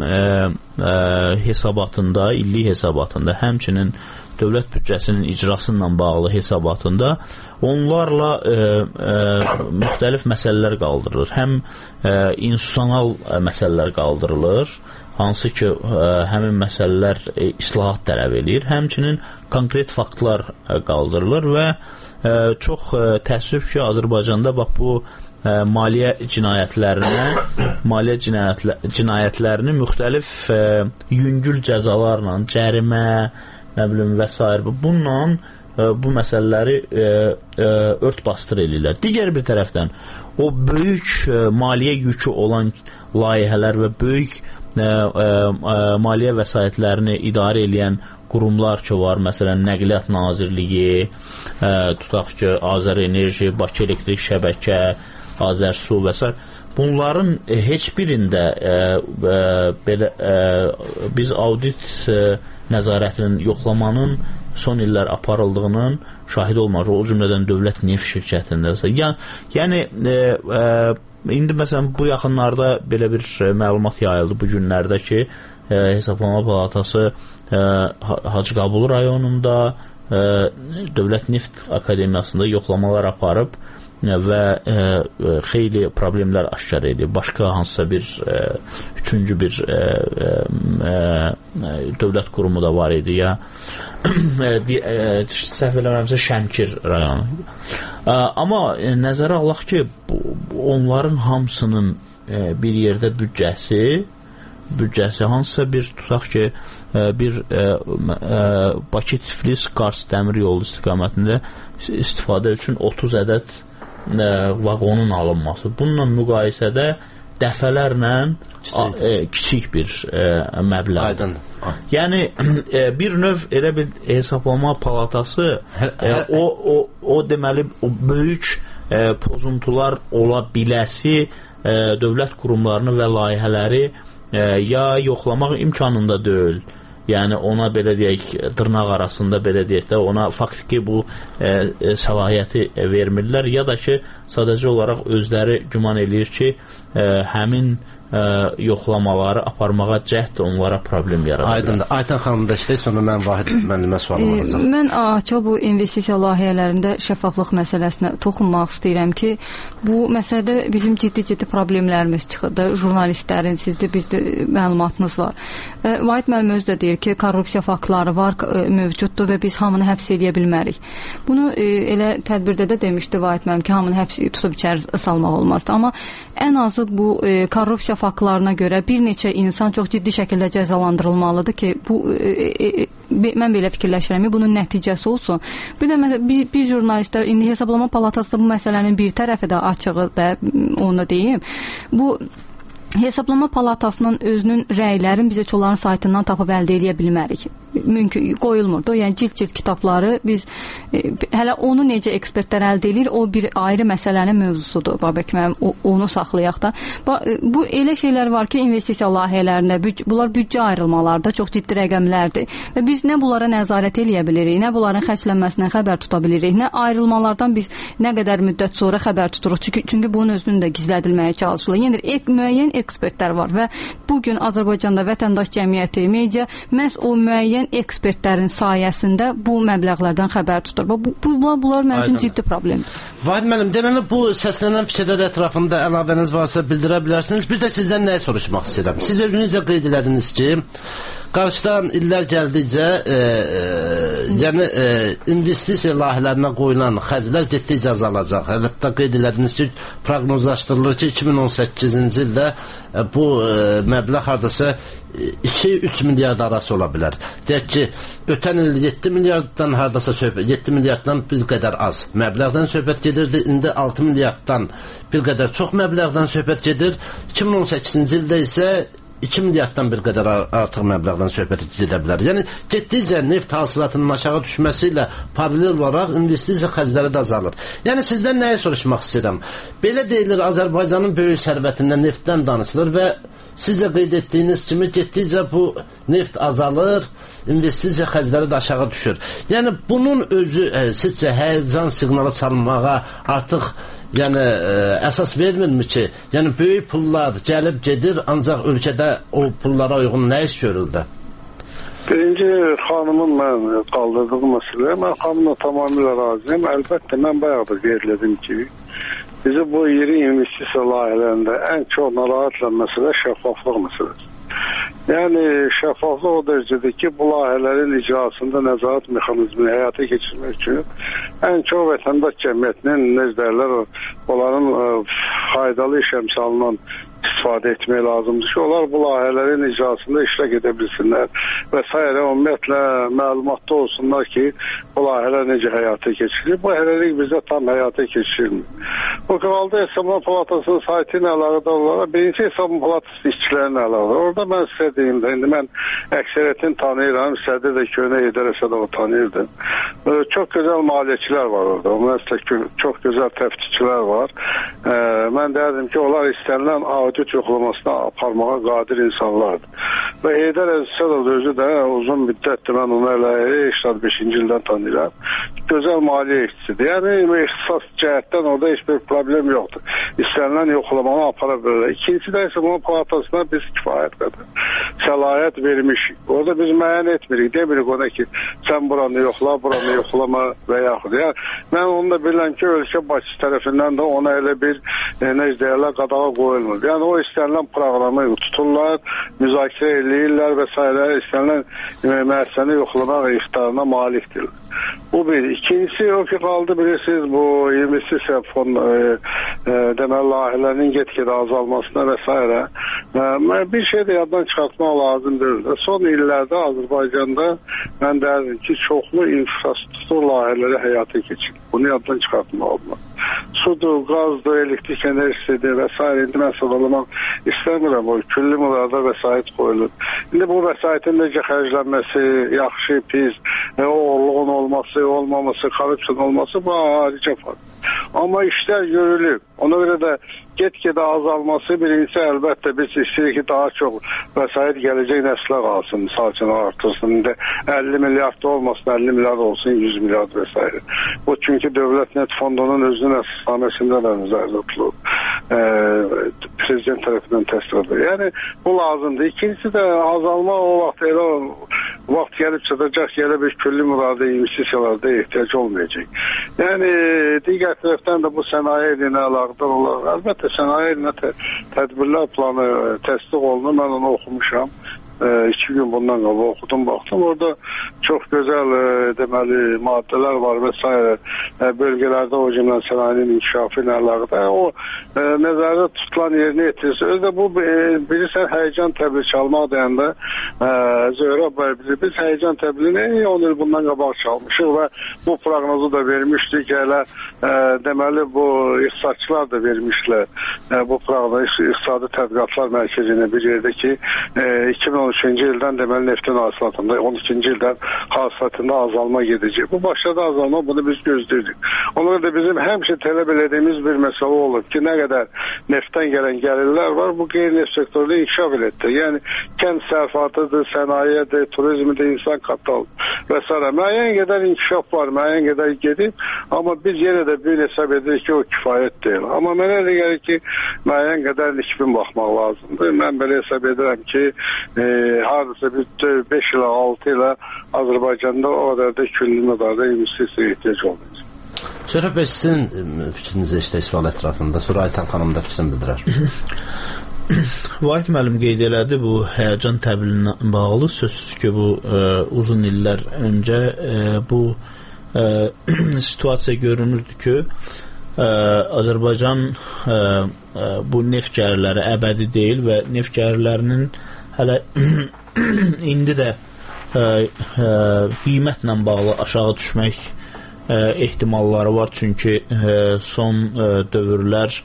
hesabatında, illik hesabatında, həmçinin dövlət büdcəsinin icrasıyla bağlı hesabatında onlarla müxtəlif məsələlər qaldırılır. Həm institusional məsələlər qaldırılır, hansı ki, həmin məsələlər islahat tələb edir, həmçinin konkret faktlar qaldırılır və çox təəssüf ki, Azərbaycanda bax bu maliyyə cinayətlərini müxtəlif yüngül cəzalarla, cərimə, nə bilim və s. bununla bu məsələləri ört bastır edirlər. Digər bir tərəfdən o böyük maliyyə yükü olan layihələr və böyük maliyyə vəsaitlərini idarə edən qurumlar ki var, məsələn Nəqliyyat Nazirliyi, tutaq ki Azərenerji, Bakı Elektrik Şəbəkə, Azərsu və s. bunların heç birində belə biz audit nəzarətinin, yoxlamanın son illər aparıldığının şahid olmaq, o cümlədən Dövlət Neft şirkətində. Yəni indi məsələn bu yaxınlarda belə bir məlumat yayıldı bu günlərdə ki, Hesablama Palatası Hacıqabul rayonunda Dövlət Neft Akademiyasında yoxlamalar aparıb və xeyli problemlər aşkar edib. Başqa hansısa bir üçüncü bir dövlət qurumu da var idi ya səhv eləmirəmsə Şəmkir rayonu. Amma nəzərə alaq ki, onların hamısının bir yerdə büdcəsi hansısa bir tutaq ki, bir Bakı-Tiflis-Qars dəmir yolu istiqamətində istifadə üçün 30 ədəd vaqonun alınması. Bununla müqayisədə dəfələrlə kiçik bir məbləğ. Yəni bir növ elə bir Hesablama Palatası o deməli o böyük pozuntular ola biləsi dövlət qurumlarını və layihələri ya yoxlamaq imkanında deyil. Yəni ona belə deyək, dırnaq arasında belə deyək də ona faktiki bu səlahiyyəti vermirlər, ya da ki, sadəcə olaraq özləri güman eləyir ki, həmin yoxlamaları aparmağa cəhd onlara problem yaradır. Aydındır. Aytən xanım da işləyir, sonra mən Vahid müəllimə sualım olacaq. Mən açıq bu investisiya layihələrində şəffaflıq məsələsinə toxunmaq istəyirəm ki, bu məsələdə bizim ciddi problemlərimiz çıxır. Jurnalistlərin, sizdə bizdə məlumatınız var. Vahid müəllim özü də deyir ki, korrupsiya faktları var, mövcuddur və biz hamını həbs edə bilmərik. Bunu elə tədbirdə də demişdi Vahid müəllim ki, hamını həbs tutub içəri salmaq olmazdı. Amma ən azı bu korrupsiya faktlarına görə bir neçə insan çox ciddi şəkildə cəzalandırılmalıdır ki, bu mən belə fikirləşirəm ki, bunun nəticəsi olsun. Bir də bir jurnalistlər, indi Hesablama Palatası bu məsələnin bir tərəfi də açığı da, onu da deyim. Bu Hesablama Palatasının özünün rəylərin biz heç onların saytından tapıb əldə edə bilmərik. Mümkün qoyulmurdu. Yəni cild kitabları biz hələ onu necə ekspertlər əldə edir, o bir ayrı məsələnin mövzusudur. Babək müəllim, onu saxlayaq da. Bu elə şeylər var ki, investisiya layihələrində bunlar büdcə ayrılmalarda çox ciddi rəqəmlərdir və biz nə bunlara nəzarət eləyə bilirik, nə bunların xərclənməsindən xəbər tuta bilirik, nə ayrılmalardan biz nə qədər müddət sonra xəbər tuturuq. Çünki bunun özünün də gizlədilməyə çalışılır. Yəni müəyyən ekspertlər var və bugün Azərbaycanda vətəndaş cəmiyyəti, media məhz o müəyyən ekspertlərin sayəsində bu məbləğlərdən xəbər tutur. Bunlar mənim üçün ciddi problemdir. Vahid müəllim, deməli bu səslənən fikirlər ətrafında əlavəniz varsa bildirə bilərsiniz. Bir də sizdən nəyi soruşmaq istəyirəm? Siz özünüzlə qeyd elədiniz ki, qarşıdan illər gəldikcə yəni investisiya layihələrinə qoyulan xərclər getdikcə azalacaq. Hətta qeyd elədiniz ki, proqnozlaşdırılır ki, 2018-ci ildə bu məbləğ hardasa 2-3 milyard arası ola bilər. Deyək ki, ötən il 7 milyarddan hardasa söhbət, 7 milyarddan bir qədər az məbləğdən söhbət gedirdi. İndi 6 milyarddan bir qədər çox məbləğdən söhbət gedir. 2018-ci ildə isə 2 milyarddan bir qədər artıq məbləğdən söhbət edə bilər. Yəni, getdikcə neft hasilatının aşağı düşməsi ilə paralel olaraq investisiya xərcləri də azalır. Yəni, sizdən nəyi soruşmaq istəyirəm? Belə deyilir, Azərbaycanın böyük sərvətindən neftdən danışılır və siz də qeyd etdiyiniz kimi getdikcə bu neft azalır, investisiya xərcləri də aşağı düşür. Yəni, bunun özü sizcə həyəcan siqnalı çalınmağa artıq əsas vermirmi ki, yəni böyük pullar gəlib gedir, ancaq ölkədə o pullara uyğun nə iş görüldü? Birinci xanımın mən qaldırdığı məsələ, mən xanımla tamamilə razıyım. Əlbəttə, mən bayaq da qeydlədim ki, bizi bu iri investisiya layihələrində ən çox narahat edən məsələ şəffaflıq məsələsi. Yəni, şəffaflıq o dərəcədir ki, bu layihələrin icrasında nəzarət mexanizmini həyata keçirmək üçün ən çox vətəndaş cəmiyyətinin, necə deyirlər, onların faydalı iş əmsalından istifadə etmək lazımdır ki, onlar bu layihələrin icrasında iştirak edə bilsinlər və s. Ümumiyyətlə məlumatda olsunlar ki, bu layihələr necə həyata keçirilir. Bu hələlik bizdə tam həyata keçirilmir. Bu qaldı Hesablama Palatasının saytı ilə əlaqədar olaraq birinci Hesablama Palatası işçilərinin əlaqədar. Orada mən sizə deyim də, indi mən əksəriyyətini tanıyıram, sədr də Köhnə Heydər Əsədov'u tanıyırdım. Çox gözəl maliyyəçilər var orada, ümumiyyətlə çox gözəl təftişçilər var. Mən deyərdim ki, onlar istənilən audit yoxlamasına aparmağa qadir insanlardır. Və Heydər Əsədov özü də uzun müddətdir, mən onu elə 85-ci ildən tanıyıram. Gözəl maliyyə işçisidir. Yəni, ixtisas cəhətdən orada heç bir problem yoxdur. İstənilən yoxlamanı apara bilirlər. İkincisi də Hesablama Palatasına biz kifayət qədər səlahiyyət vermişik. Orada biz müəyyən etmirik. Demirik ona ki, sən buranı yoxlama və yaxud. Yəni, mən onu da bilirəm ki, ölkə başçısı tərəfindən də ona elə bir necə deyərlər, qadağa qoyulmur. Yəni, o istənilən proqramı tuturlar, müzakirə eləyirlər və s. istənilən müəssisəni yoxlamaq ixtarına malikdirlər. Bu bir. İkincisi o ki, qaldı bilirsiniz, bu investisiya fonu deməli layihələrin get-gedə azalmasına və s. Bir şey də yaddan çıxartmaq lazımdır. Son illərdə Azərbaycanda mən deyərdim ki, çoxlu infrastruktur layihələri həyata keçirir. Bunu yaddan çıxartmaq olmaz. Sudur, qazdır, elektrik enerjisidir və s. İndi mən sadallamaq istəmirəm. O külli miqdarda vəsait qoyulur. İndi bu vəsaitin necə xərclənməsi, yaxşı, pis, oğurluğun olması, olmaması, korrupsiyon olması bu ayrıca farklı. Amma işlər görülür. Ona görə də get-gedə azalması birincisi əlbəttə biz istəyirik ki, daha çox vəsait gələcək nəslə qalsın, misal üçün artırsın. İndi 50 milyard da olmasın, 50 milyard olsun, 100 milyard və s. Bu çünki Dövlət Net Fondunun özünün əsasnaməsində də nəzərdə tutulur. Prezident tərəfindən təsdiq edilir. Yəni, bu lazımdır. İkincisi də azalma o vaxt elə vaxt gəlib çatacaq ki, elə bir külli muradi investisiyalarda ehtiyac olmayacaq. Yəni, digər tərəfdən də bu sənaye elinə əlaqədar olaraq, əlbəttə sənaye elinə tədbirlər planı təsdiq olunur, mən onu oxumuşam. 2 gün bundan qabaq oxudum, baxdım. Orada çox gözəl deməli maddələr var və s. Bölgələrdə o cümlə sənayenin inkişafı ilə əlaqədar. O nəzərdə tutulan yerinə yetirirsə. Özdə bu bilirsən həyəcan təbliğ çalmaq deyəndə Zöhrə bəy bilir. Biz həyəcan təbliğini 10 il bundan qabaq çalmışıq və bu proqnozu da vermişdik. Elə deməli bu iqtisadçılar da vermişlər bu proqnozu İqtisadi Tədqiqatlar Mərkəzinə bir yerdə ki 2013-cü ildən deməli neftin hasilatında, 12-ci ildən hasilatında azalma gedəcək. Bu başladı azalma, bunu biz gözləyirdik. Ona da bizim həmişə tələb edədiyimiz bir məsələ olub ki, nə qədər neftdən gələn gəlirlər var, bu qeyri-neft sektorda inkişaf edəcək. Yəni, kənd sərfatıdır, sənayedir, turizmdir, insan kapital və s. Müəyyən qədər inkişaf var, müəyyən qədər gedib, amma biz yenə də bir hesab edirik ki, o kifayət deyil. Amma mənə elə gəlir ki, müəyyən qədər nikbin baxmaq lazımdır. Mən belə hesab edirəm ki, hardasa 5 ilə 6 ilə Azərbaycanda o qədər külli miqdarda investisiya ehtiyac olmayacaq. Zöhrə bəy, sizin fikrinizi işte sual ətrafında, sonra Aytan xanım da fikrini bildirər. Vahid müəllim qeyd elədi bu həyəcan təbliğinə bağlı. Sözsüz ki, bu uzun illər öncə bu situasiya görünürdü ki, Azərbaycan bu neft gəlirləri əbədi deyil və neft gəlirlərinin hələ indi də qiymətlə bağlı aşağı düşmək ehtimalları var. Çünki son dövrlər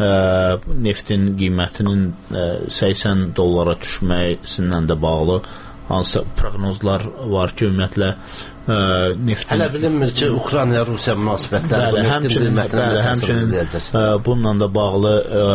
neftin qiymətinin 80 dollara düşməsindən də bağlı hansı proqnozlar var ki, ümumiyyətlə neftin... Hələ bilinmir ki, Ukrayna-Rusiya münasibətləri həmçinin bununla da bağlı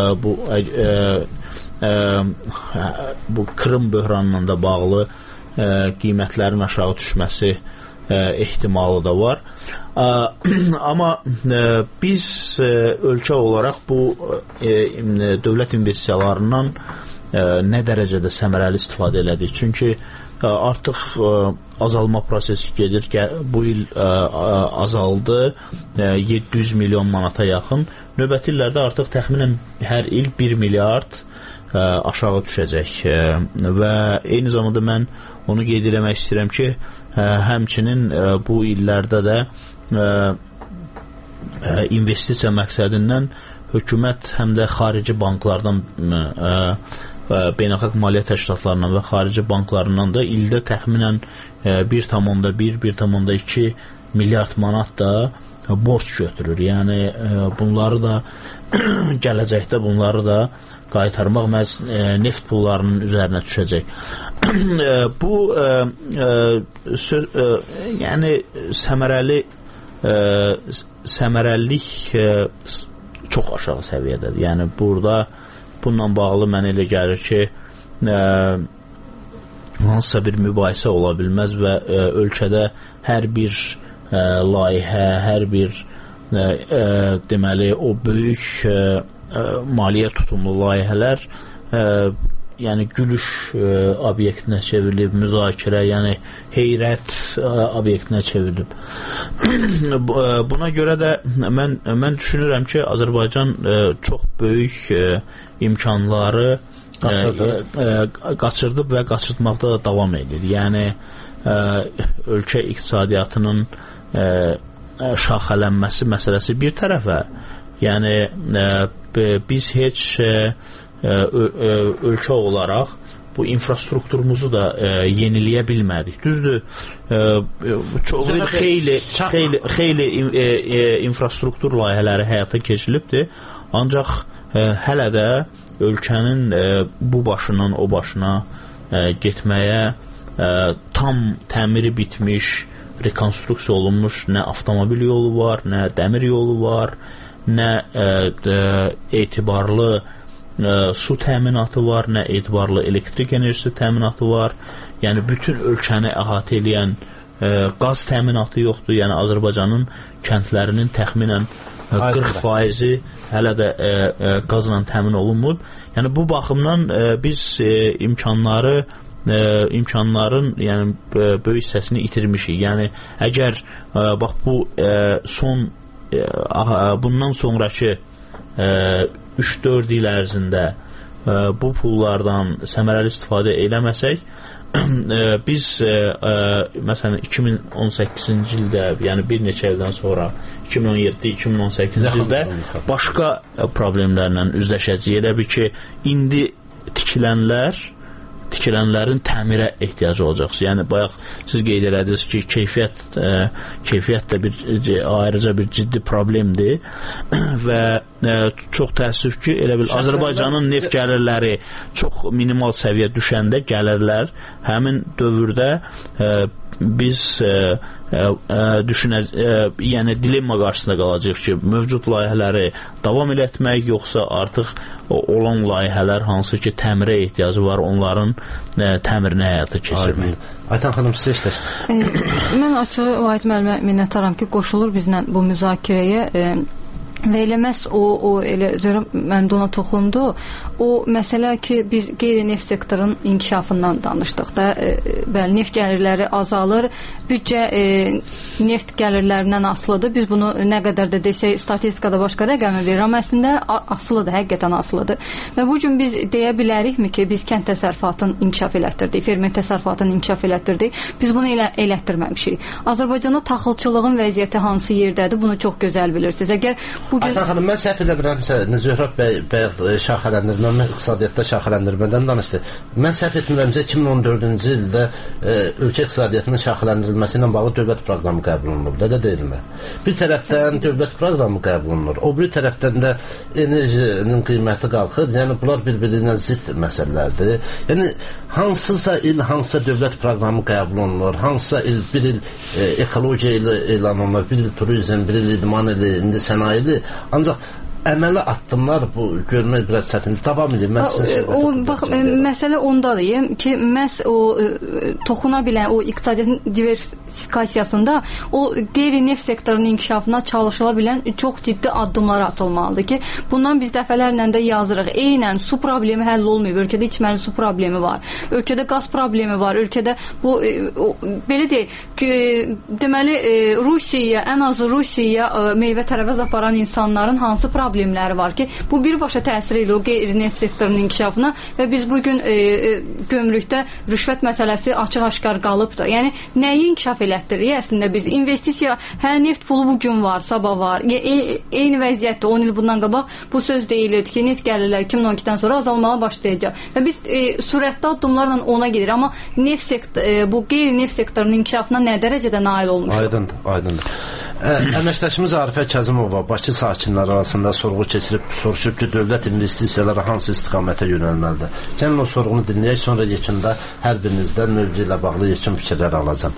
bu Krım böhranla da bağlı qiymətlərin aşağı düşməsi ehtimalı da var. Amma biz ölkə olaraq bu dövlət investisiyalarından nə dərəcədə səmərəli istifadə elədik? Çünki artıq azalma prosesi gedir. Bu il azaldı 700 milyon manata yaxın. Növbəti illərdə artıq təxminən hər il 1 milyard aşağı düşəcək və eyni zamanda mən onu qeyd eləmək istəyirəm ki, həmçinin bu illərdə də investisiya məqsədindən hökumət həm də xarici banklardan beynəlxalq maliyyə təşkilatlarından və xarici banklarından da ildə təxminən 1,1-1,2 milyard manat da borc götürür. Yəni bunları da gələcəkdə bunları da qaytarmaq məhz neft pullarının üzərinə düşəcək. Bu yəni səmərəlilik çox aşağı səviyyədədir. Yəni burada bununla bağlı mənə elə gəlir ki, hansısa bir mübahisə ola bilməz və ölkədə hər bir layihə, hər bir deməli o böyük maliyyə tutumlu layihələr yəni gülüş obyektinə çevrilib, müzakirə, yəni heyrət obyektinə çevrilib. Buna görə də mən düşünürəm ki, Azərbaycan çox böyük imkanları qaçırdı və qaçırtmaqda da davam edir. Yəni ölkə iqtisadiyyatının şaxələnməsi məsələsi bir tərəfə, yəni biz heç ölkə olaraq bu infrastrukturumuzu da yeniləyə bilmədik. Düzdür, xeyli infrastruktur layihələri həyata keçirilibdir, ancaq hələ də ölkənin bu başından o başına getməyə tam təmiri bitmiş, rekonstruksiya olunmuş nə avtomobil yolu var, nə dəmir yolu var, nə etibarlı su təminatı var, nə etibarlı elektrik enerjisi təminatı var. Yəni bütün ölkəni əhatə edən qaz təminatı yoxdur. Yəni Azərbaycanın kəndlərinin təxminən 40% hələ də qazla təmin olunmur. Yəni bu baxımdan biz imkanların yəni böyük hissəsini itirmişik. Yəni əgər bax bu bundan sonrakı 3-4 il ərzində bu pullardan səmərəli istifadə eləməsək, biz məsələn 2018-ci ildə, yəni bir neçə ildən sonra 2017-2018-ci ildə başqa problemlərlə üzləşəcəyik. Elə bil ki, indi tikilənlərin təmirə ehtiyacı olacaq. Yəni bayaq siz qeyd elədiniz ki, keyfiyyət də ayrıca bir ciddi problemdir və çox təəssüf ki, elə bil Azərbaycanın neft gəlirləri çox minimal səviyyə düşəndə gəlirlər həmin dövrdə biz yəni dilemma qarşısında qalacaq ki, mövcud layihələri davam elətmək, yoxsa artıq olan layihələr hansı ki təmirə ehtiyacı var, onların təmirini həyata keçirmək. Aytan xanım, siz işlər. Mən açığı Vahid müəllimə minnətdaram ki, qoşulur bizlə bu müzakirəyə və elə məhz o elə mənim də ona toxundu. O məsələ ki, biz qeyri-neft sektorun inkişafından danışdıq da. Bəli, neft gəlirləri azalır. Büdcə neft gəlirlərindən asılıdır. Biz bunu nə qədər də desək, statistikada başqa rəqəmi verir, amma əslində asılıdır, həqiqətən asılıdır. Və bu gün biz deyə bilərikmi ki, biz kənd təsərrüfatını inkişaf elətdirdik, ferment təsərrüfatını inkişaf elətdirdik. Biz bunu elətdirməmişik. Azərbaycanda taxılçılığın vəziyyəti hansı yerdədir, bunu çox gözəl bilirsiniz. Əgər Aytan xanım, mən səhv eləmirəmsə, Zöhrət bəy şaxələndirmə, iqtisadiyyatda şaxələndirmədən danışdı. Mən səhv etmirəmsə, 2014-cü ildə ölkə iqtisadiyyatının şaxələndirilməsi ilə bağlı dövlət proqramı qəbul olunur. Elə deyilmi? Bir tərəfdən dövlət proqramı qəbul olunur, o bir tərəfdən də enerjinin qiyməti qalxır. Yəni, bunlar bir-birinə zidd məsələlərdir. Yəni, hansısa il, hansısa dövlət proqramı qəbul olunur, hansısa il, bir il ekologiya ilə elan olunur, bir il turizm, bir il idman ili, indi sənaye. Ancaq əməli addımlar bu görmək biraz çətindir. Davam edin. Məsələ ondadır ki, məhz o toxuna bilən o iqtisadiyyatın diversifikasiyasında o qeyri-neft sektorunun inkişafına çalışıla bilən çox ciddi addımlar atılmalıdır ki, bundan biz dəfələrlə də yazırıq. Eynən su problemi həll olmayıb. Ölkədə içməli su problemi var. Ölkədə qaz problemi var. Ölkədə bu belə deyək ki, deməli Rusiyaya, ən azı Rusiyaya meyvə tərəvəz aparan insanların hansı problemləri problemləri var ki, bu birbaşa təsir edir o qeyri-neft sektorunun inkişafına və biz bugün gömrükdə rüşvət məsələsi açıq-aşkar qalıbdır. Yəni, nəyi inkişaf elətdirir? Əslində biz investisiya, neft pulu bugün var, sabah var. Eyni vəziyyətdə 10 il bundan qabaq bu söz deyilirdi ki, neft gəlirlər 2012-dən sonra azalmağa başlayacaq. Və biz sürətli addımlarla ona gedirik. Amma bu qeyri-neft sektorunun inkişafına nə dərəcədə nail olmuşuq? Aydındır. Əməkdaşımız Arifə Kəzimova Bakı sakinləri arasında sorğu keçirib, soruşub ki, dövlət investisiyaları hansı istiqamətə yönəlməlidir? Gəlin o sorğunu dinləyək, sonra yekində hər birinizdən mövzu ilə bağlı yekun fikirlər alacağım.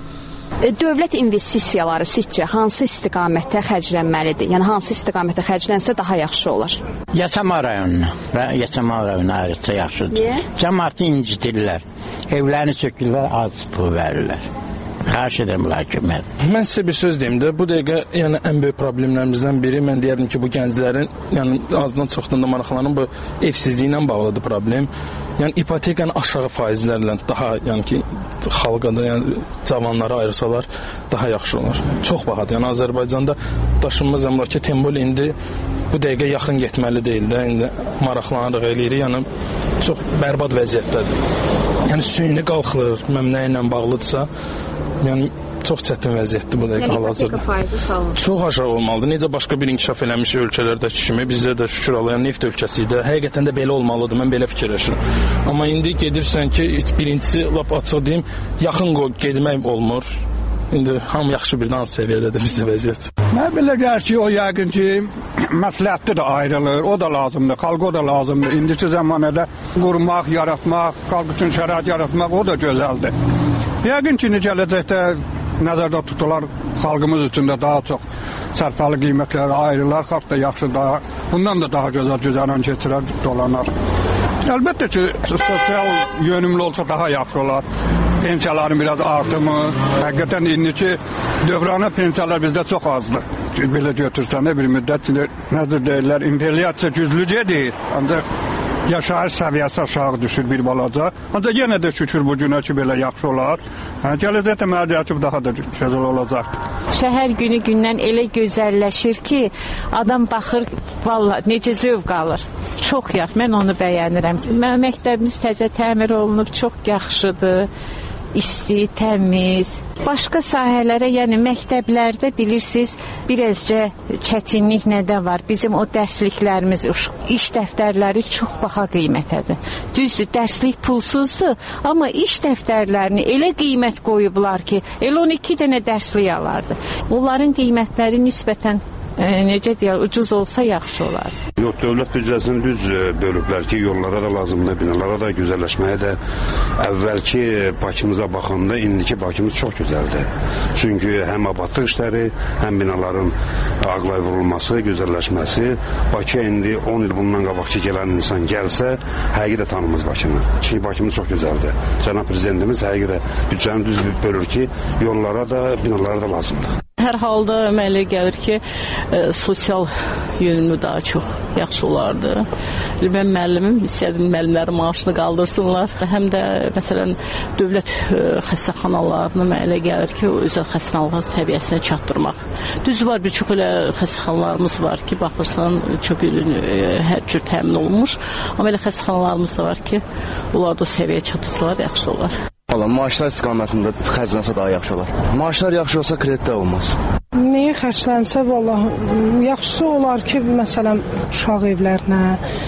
Dövlət investisiyaları sizcə hansı istiqamətə xərclənməlidir? Yəni, hansı istiqamətə xərclənsə daha yaxşı olar? Yaşama rayonuna və yaşama rayonuna ayrıca yaxşıdır. Niyə? Cəmaatı incidirlər, evlərini sökürlər, az pul verirlər. Hər şeydən mülakimət. Mən sizə bir söz deyim də, bu dəqiqə yəni ən böyük problemlərimizdən biri, mən deyərdim ki, bu gənclərin, yəni azdan çoxdan da maraqlanan bu evsizliyi ilə bağlıdır problem. Yəni ipotekanı aşağı faizlərlə daha, yəni ki, xalqa da, yəni cavanlara ayırsalar daha yaxşı olar. Çox bahadır. Yəni Azərbaycanda daşınmaz əmlakı Tembol indi bu dəqiqə yaxın getməli deyil də, indi maraqlanırıq eləyirik, yəni çox bərbad vəziyyətdədir. Yəni süni qalxılır, nə ilə bağlıdırsa, yəni çox çətin vəziyyətdir bu dəqiqə hal-hazırda. Çox aşağı olmalıdır. Necə başqa bir inkişaf eləmiş ölkələrdəki kimi bizdə də şükür Allah, yəni neft ölkəsidir. Həqiqətən də belə olmalıdır. Mən belə fikirləşirəm. Amma indi gedirsən ki, birincisi lap açıq deyim, yaxın getmək olmur. İndi hamı yaxşı bir hansı səviyyədədir bizdə vəziyyət. Mən belə gəlir ki, o yəqin ki, məsləhətli də ayrılır, o da lazımdır, xalqa o da lazımdır. İndiki zamanədə qurmaq, yaratmaq, xalq üçün şərait yaratmaq o da gözəldir. Yəqin ki, gələcəkdə nəzərdə tutular, xalqımız üçün də daha çox sərfəli qiymətləri ayrılar, xalq da yaxşı, bundan da daha gözəl güzəran keçirər, dolanar. Əlbəttə ki, sosial yönümlü olsa daha yaxşı olar. Pensiyaların biraz artımı, həqiqətən indiki dövrana pensiyalar bizdə çox azdır. Belə götürsən də bir müddət, nədir deyirlər, inflyasiya güclücə deyir, ancaq yaşayış səviyyəsi aşağı düşür bir balaca. Ancaq yenə də şükür bu günə ki, belə yaxşı olar. Gələcəkdə mənə deyir ki, daha da gözəl olacaqdır. Şəhər günü gündən elə gözəlləşir ki, adam baxır, vallahi necə zövq alır. Çox yaxşı, mən onu bəyənirəm. Məktəbimiz təzə təmir olunub, çox yaxşıdır. İsti, təmiz. Başqa sahələrə, yəni məktəblərdə bilirsiniz, birazca çətinlik nədə var? Bizim o dərsliklərimiz, iş dəftərləri çox baha qiymətədir. Düzdür, dərslik pulsuzdur, amma iş dəftərlərini elə qiymət qoyublar ki, elə 12 dənə dərslik alardı. Onların qiymətləri nisbətən necə deyək, ucuz olsa yaxşı olar. Yox, dövlət büdcəsini düz bölüblər ki, yollara da lazımdır, binalara da güzəlləşməyə də. Əvvəlki Bakımıza baxanda indiki Bakımız çox gözəldir. Çünki həm abadlıq işləri, həm binaların ağlay vurulması, gözəlləşməsi. Bakı indi 10 il bundan qabaq ki, gələn insan gəlsə, həqiqi də tanımız Bakını. Çünki Bakımız çox gözəldir. Cənab Prezidentimiz həqiqi də büdcəni düz bölür ki, yollara da, binalara da lazımdır. Hər halda mənə gəlir ki, sosial yönümü daha çox yaxşı olardı. Mən müəllimim, istəyirdim müəllimlərin maaşını qaldırsınlar. Həm də, məsələn, dövlət xəstəxanalarını mənə gəlir ki, o özəl xəstəxanalar səviyyəsinə çatdırmaq. Düzü var, bir çox elə xəstəxanalarımız var ki, baxırsan, çox hər cür təmin olunmuş. Amma elə xəstəxanalarımız da var ki, onlar da o səviyyəyə çatırsalar, yaxşı olar. Valla maaşlar istiqamətində xərclənsə daha yaxşı olar. Maaşlar yaxşı olsa kredit də olmaz. Niyə xərclənsə, valla yaxşısı olar ki, məsələn, uşaq evlərinə,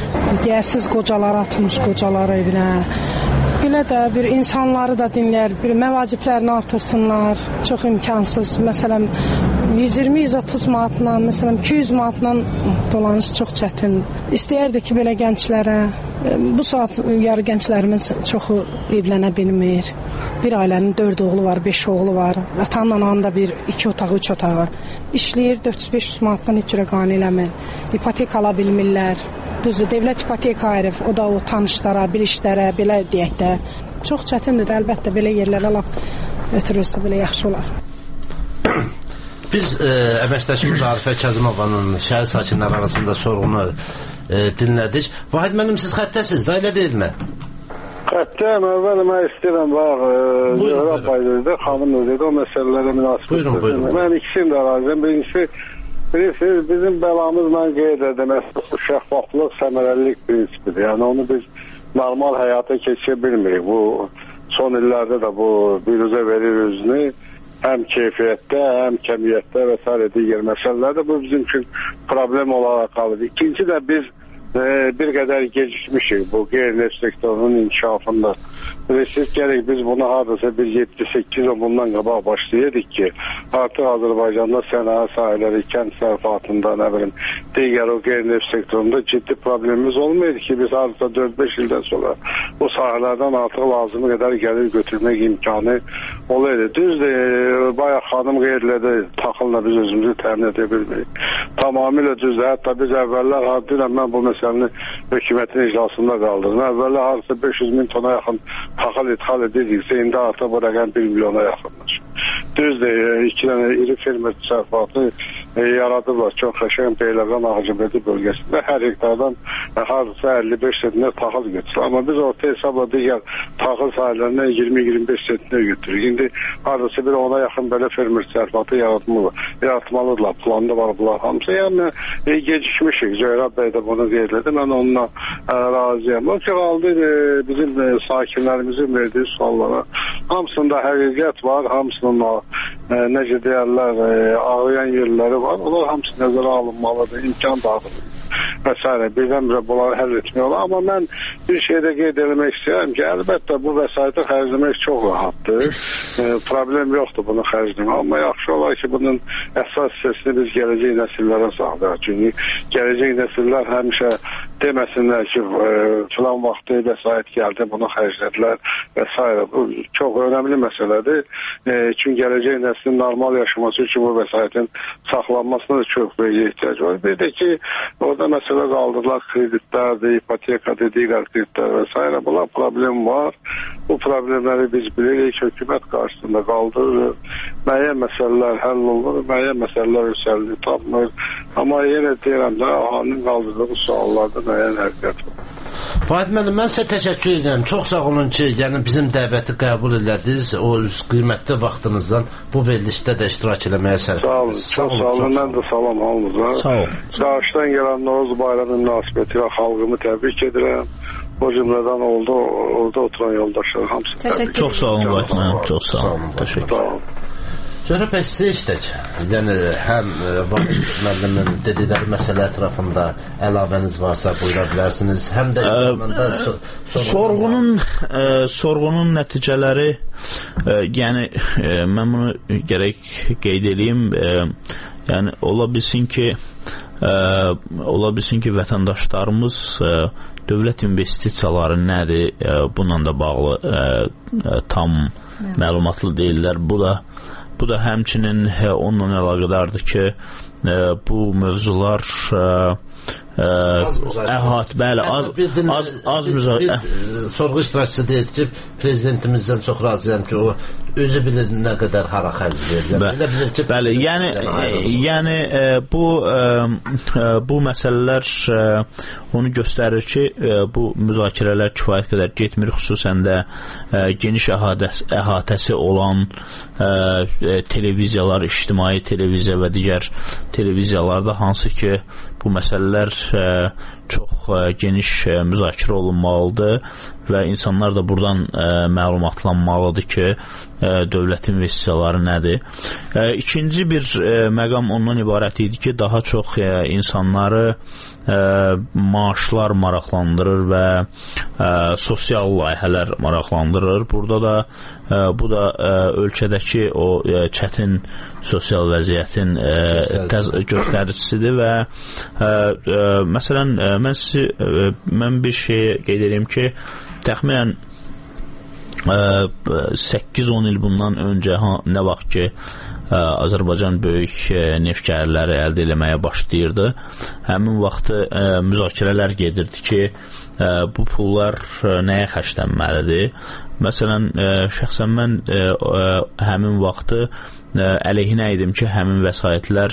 deyəsiz qocalar atılmış qocalar evinə, belə də bir insanları da dinləyər, bir məvaciblərini artırsınlar, çox imkansız. Məsələn, 120-130 manatla, məsələn, 200 manatla dolanış çox çətin. İstəyərdi ki, belə gənclərə, bu saat yarı gənclərimiz çoxu evlənə bilmir. Bir ailənin 4 oğlu var, 5 oğlu var. Atanla ananın da 2 otağı, 3 otağı. İşləyir, 400-500 manatdan heç cürə qane eləmir. İpotek ala bilmirlər. Düzdür, dövlət ipoteka ayırıb, o da o tanışlara, bilişlərə, belə deyək də. Çox çətindir də, əlbəttə, belə yerlərə lap ötürürsə, belə yaxşı olar. Biz əməkdaşımız Arifə Kəzimovanın şəhər sakinləri arasında sorğunu dinlədik. Vahid müəllim, siz xəttəsiz də, elə deyilmi? Xəttəyəm, əvvəl mən istəyirəm, Zöhrə Baydır'da, xanım özədə o məsələlərə münasibət. Buyurun. Mən ikisini də razıyam. Birincisi, Bilirsiniz, bizim bəlamızla qeyd edilməsi bu şəffaflıq, səmərəlilik prinsipidir. Yəni onu biz normal həyata keçirə bilmirik. Bu son illərdə də bu biruzə verir özünü. Həm keyfiyyətdə, həm kəmiyyətdə və s. digər məsələlərdə bu bizim üçün problem olaraq qalır. İkinci də biz bir qədər gecikmişik bu qeyri-neft sektorunun inkişafında. Bilirsiniz, gərək biz bunu hardasa bir 7-8 il bundan qabaq başlayırıq ki, artıq Azərbaycanda sənaye sahələri, kənd sərfatında, nə bilim, digər o qeyri-neft sektorunda ciddi problemimiz olmaydı ki, biz hardasa 4-5 ildən sonra bu sahələrdən artıq lazımı qədər gəlir götürmək imkanı olaydı. Düzdür, bayaq xanım qeydlədi, taxılla biz özümüzü təmin edə bilmirik. Tamamilə düzdür, hətta biz əvvəllər, dünən mən bu məsələni hökumətin iclasında qaldırdım. Əvvəllər hardasa 500.000 tona yaxın taxıl ithal ediriksə, indi artıq bu rəqəm 1 milyona yaxınlaşır. Düzdür, 2 dənə iri fermer təsərrüfatı yaradıblar. Çox xəşən Beyləqan Ağcabədi bölgəsində hər hektardan hardasa 55 sentner taxıl götürür. Amma biz orta hesabla digər taxıl sahələrindən 20-25 sentner götürürük. İndi hardasa bir ona yaxın belə fermer təsərrüfatı yaratmalıdırlar. Planda var bunlar hamısı. Yəni gecikmişik. Cöyrab bəy də bunu qeydlədi. Mən onunla razıyam. O ki, qaldı bizim sakinlərimizin verdiyi suallara. Hamısında həqiqət var, hamısının necə deyərlər, ağlayan yerləri var. Onlar hamısı nəzərə alınmalıdır, imkan dağılır və s. Birdən-birə bunları həll etmək olar. Amma mən bir şeydə qeyd eləmək istəyirəm ki, əlbəttə bu vəsaiti xərcləmək çox rahatdır. Problem yoxdur bunu xərcləmək. Amma yaxşı olar ki, bunun əsas hissəsini biz gələcək nəsillərə sağlayaq. Çünki gələcək nəsillər həmişə deməsinlər ki, filan vaxtı vəsait gəldi, bunu xərclədilər və s. Bu çox önəmli məsələdir. Çünki gələcək nəslin normal yaşaması üçün bu vəsaitin saxlanmasına da çox böyük ehtiyac var. Bir də ki, orada məsələ qaldırılan kreditlərdir, ipotekadır, digər kreditlər və s. Bunlar problem var. Bu problemləri biz bilirik, hökumət qarşısında qaldırır. Müəyyən məsələlər həll olunur, müəyyən məsələlər ösəlliyi tapmır. Amma yenə deyirəm də, ahanın qaldırdığı suallarda müəyyən həqiqət var. Fahid müəllim, mən sizə təşəkkür edirəm. Çox sağ olun ki, yəni bizim dəvəti qəbul elədiniz. O qiymətli vaxtınızdan bu verilişdə də iştirak eləməyə sərf ediniz. Sağ olun. Mən də salam halınıza. Sağ olun. Qarşıdan gələn Novruz bayramı münasibəti ilə xalqımı təbrik edirəm. O cümlədən orada oturan yoldaşlar hamısı təbrik. Çox sağ olun, Fahid müəllim. Çox sağ olun. Təşəkkür. Zöhrə bəy, sizə işlək. Yəni, həm Vahid müəllimin dedikləri məsələ ətrafında əlavəniz varsa buyura bilərsiniz, həm də sorğunun nəticələri, yəni, mən bunu gərək qeyd edeyim, yəni, ola bilsin ki, vətəndaşlarımız dövlət investisiyaları nədir, bununla da bağlı tam məlumatlı deyirlər. Bu da həmçinin onunla əlaqədardır ki, bu mövzular sorğu iştirakçısı deyir ki, prezidentimizdən çox razıyam ki, o özü bilir nə qədər hara xərcləyir. Bəli, yəni bu məsələlər onu göstərir ki, bu müzakirələr kifayət qədər getmir, xüsusən də geniş əhatəsi olan televiziyalar, ictimai televiziya və digər televiziyalarda, hansı ki, bu məsələlər çox geniş müzakirə olunmalıdır və insanlar da buradan məlumatlanmalıdır ki, dövlət investisiyaları nədir. İkinci bir məqam ondan ibarət idi ki, daha çox insanları maaşlar maraqlandırır və sosial layihələr maraqlandırır. Burada da bu da ölkədəki o çətin sosial vəziyyətin göstəricisidir və məsələn mən bir şey qeyd edeyim ki, təxminən 8-10 il bundan öncə nə vaxt ki Azərbaycan böyük neft gəlirləri əldə eləməyə başlayırdı, həmin vaxtı müzakirələr gedirdi ki, bu pullar nəyə xərclənməlidir? Məsələn, şəxsən mən həmin vaxtı əleyhinə idim ki, həmin vəsaitlər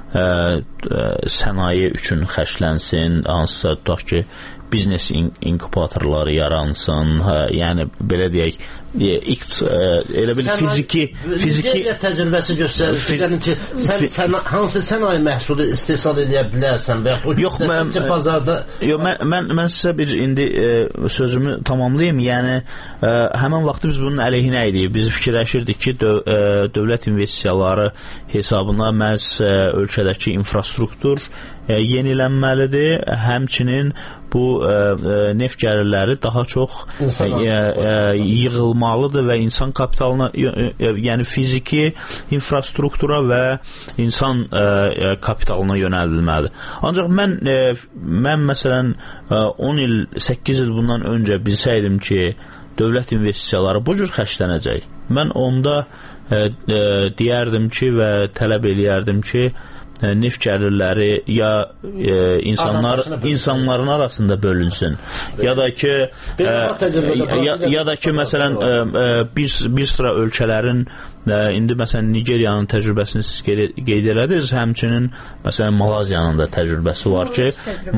sənaye üçün xərclənsin, hansısa tutaq ki, biznes inkubatorları yaransın, yəni belə deyək, elə bir fiziki təcrübəsi göstərir yəni ki, sən hansı sənaye məhsulu istehsal edə bilərsən və yox, bazarda mən sizə bir indi sözümü tamamlayayım. Yəni həmin vaxtı biz bunun əleyhinə idik. Biz fikirləşirdik ki, dövlət investisiyaları hesabına məhz ölkədəki infrastruktur yenilənməlidir. Həmçinin bu neft gəlirləri daha çox yığılmalıdır və insan kapitalına, yəni fiziki infrastruktura və insan kapitalına yönəldilməlidir. Ancaq mən məsələn 10 il, 8 il bundan öncə bilsəydim ki, dövlət investisiyaları bu cür xərclənəcək, mən onda deyərdim ki və tələb eləyərdim ki, neft gəlirləri ya insanların arasında bölünsün, ya da ki məsələn bir sıra ölkələrin indi məsələn Nigeriyanın təcrübəsini siz qeyd elədiniz, həmçinin məsələn Malaziyanın da təcrübəsi var ki,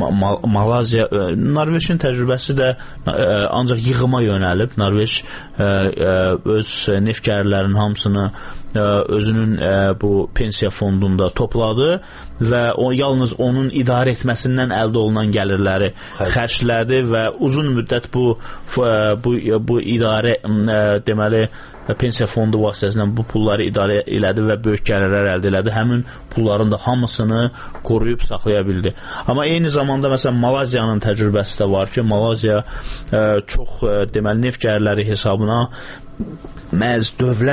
Norveçin təcrübəsi də ancaq yığıma yönəlib. Norveç öz neft gəlirlərinin hamısını özünün bu pensiya fondunda topladı və yalnız onun idarə etməsindən əldə olunan gəlirləri xərclədi və uzun müddət bu idarə deməli pensiya fondu vasitəsilə bu pulları idarə elədi və böyük gəlirlər əldə elədi. Həmin pulların da hamısını qoruyub saxlaya bildi. Amma eyni zamanda məsələn Malaziyanın təcrübəsi də var ki, Malaziya çox deməli neft gəlirləri hesabına məhz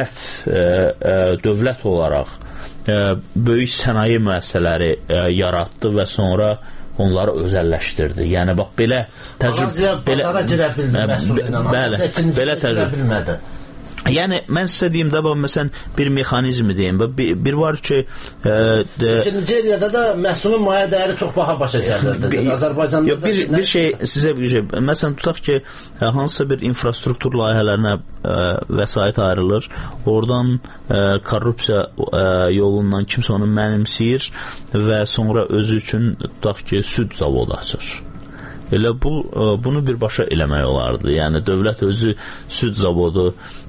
dövlət olaraq böyük sənaye müəssisələri yaratdı və sonra onları özəlləşdirdi. Yəni bax belə Malaziya bazara girə bildi məhsulü ilə. Belə təcrübə. Yəni mən sizə deyim də məsələn bir mexanizmi deyim. Bir var ki Nigeriyada da məhsulun maya dəyəri çox baha başa gəlirdi. Azərbaycanda bir şey sizə bir şey. Məsələn tutaq ki hansısa bir infrastruktur layihələrinə vəsait ayrılır. Oradan korrupsiya yolundan kimsə onu mənimsəyir və sonra özü üçün tutaq ki süd zavodu açır. Elə bunu birbaşa eləmək olardı. Yəni dövlət özü süd zavodu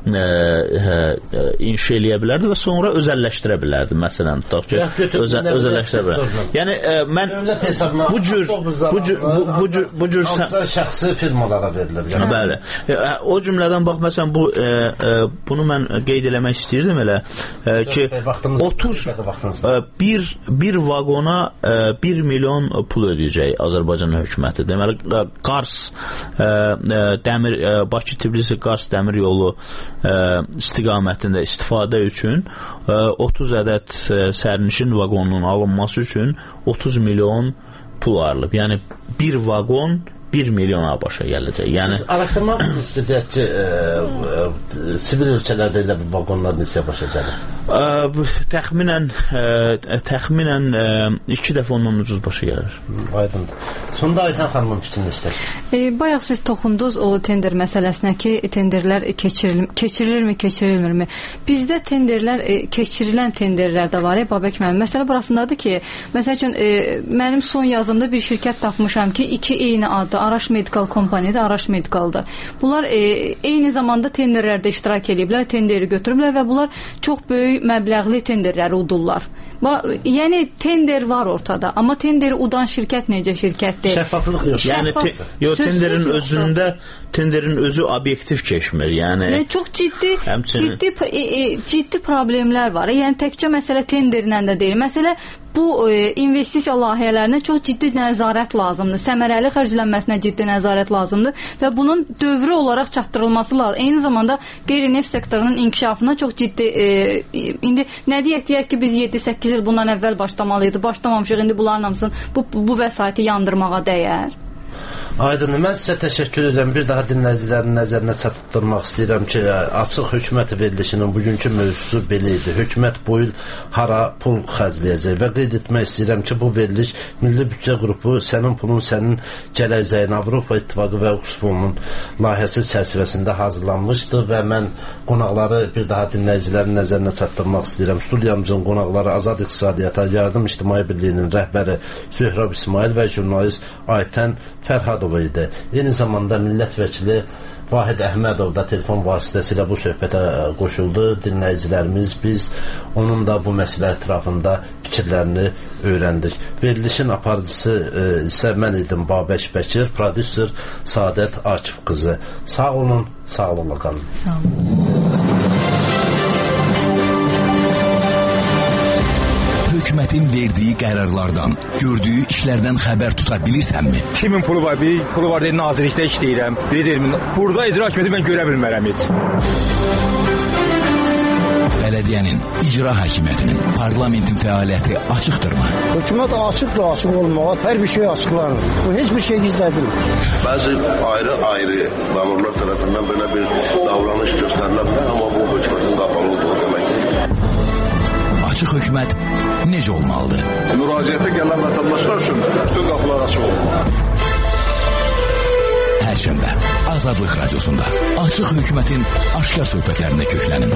inşa eləyə bilərdi və sonra özəlləşdirə bilərdi. Məsələn, tutaq ki, özəlləşdirə bilərdi. Yəni mən bu cür şəxsi firmalara verilir. Bəli. O cümlədən bax məsələn bunu mən qeyd eləmək istəyirdim elə ki bir vaqona 1 milyon pul ödəyəcək Azərbaycan hökuməti. Deməli Qars dəmir Bakı-Tbilisi-Qars dəmir yolu istiqamətində istifadə üçün 30 ədəd sərnişin vaqonunun alınması üçün 30 milyon pul ayrılıb. Yəni bir vaqon 1 milyon ABŞ-a gələcək. Yəni araşdırma istəyək ki, sivil ölkələrdə elə bir vaqonlar neçəyə başa gəlir? Təxminən 2 dəfə ondan ucuz başa gəlir. Aydındır. Sonda Aytan xanımın fikrini istəyək. Bayaq siz toxundunuz o tender məsələsinə ki, tenderlər keçirilirmi, keçirilmirmi? Bizdə tenderlər, keçirilən tenderlər də var. Babək müəllim, məsələ burasındadır ki, məsəl üçün mənim son yazımda bir şirkət tapmışam ki, 2 eyni adda Araş Medical kompaniyadır, Araş Medicaldır. Bunlar eyni zamanda tenderlərdə iştirak ediblər, tenderi götürüblər və bunlar çox böyük məbləğli tenderləri udurlar. Yəni tender var ortada, amma tenderi udan şirkət necə şirkətdir? Şəffaflıq yox. Yəni tenderin özü obyektiv keçmir. Yəni çox ciddi problemlər var. Yəni təkcə məsələ tenderlə də deyil. Məsələ bu investisiya layihələrinə çox ciddi nəzarət lazımdır. Səmərəli xərclənməsinə ciddi nəzarət lazımdır və bunun dövrü olaraq çatdırılması lazımdır. Eyni zamanda qeyri-neft sektorunun inkişafına çox ciddi indi nə deyək ki, biz 7-8 il bundan əvvəl başlamalıydı. Başlamamışıq. İndi bunların hamısını bu vəsaiti yandırmağa dəyər. Aydındır. Mən sizə təşəkkür edirəm. Bir daha dinləyicilərin nəzərinə çatdırmaq istəyirəm ki, açıq hökumət verilişinin bugünkü mövzusu belə idi. Hökumət bu il hara pul xərcləyəcək və qeyd etmək istəyirəm ki, bu veriliş Milli Büdcə Qrupu Sənin Pulun Sənin Gələcəyin Avropa İttifaqı və Oxfamın layihəsi çərçivəsində hazırlanmışdı və mən qonaqları bir daha dinləyicilərin nəzərinə çatdırmaq istəyirəm. Studiyamızın qonaqları Azad İqtisadiyyata Yardım İctimai Birliyinin rəhbəri Zöhrab İsmail və jurnalist Aytən Fərhadov Əhmədov idi. Eyni zamanda millət vəkili Vahid Əhmədov da telefon vasitəsilə bu söhbətə qoşuldu. Dinləyicilərimiz, biz onun da bu məsələ ətrafında fikirlərini öyrəndik. Verilişin aparıcısı isə mən idim, Babək Bəkir, prodüser Sadət Akif qızı. Sağ olun, sağlıqla qalın. Sağ olun. Hökumətin verdiyi qərarlardan, gördüyü işlərdən xəbər tuta bilirsənmi? Kimin pulu var? Biri pulu var deyil, nazirlikdə işləyirəm. Biri deyil, burada icra hakimiyyəti mən görə bilmərəm heç. Bələdiyyənin, icra hakimiyyətinin, parlamentin fəaliyyəti açıqdırmı? Hökumət açıqdır, açıq olmağa, hər bir şey açıqlanır. Bu heç bir şey gizlədilmir. Bəzi ayrı məmurlar tərəfindən belə bir davranış göstərilə bilər, amma bu hökumətin qapalı olduğu demək deyil. Açıq hökumət necə olmalıdır? Müraciətə gələn vətəndaşlar üçün bütün qapılar açıq olmalıdır. Hər şənbə Azadlıq Radiosunda açıq hökumətin aşkar söhbətlərinə köklənin.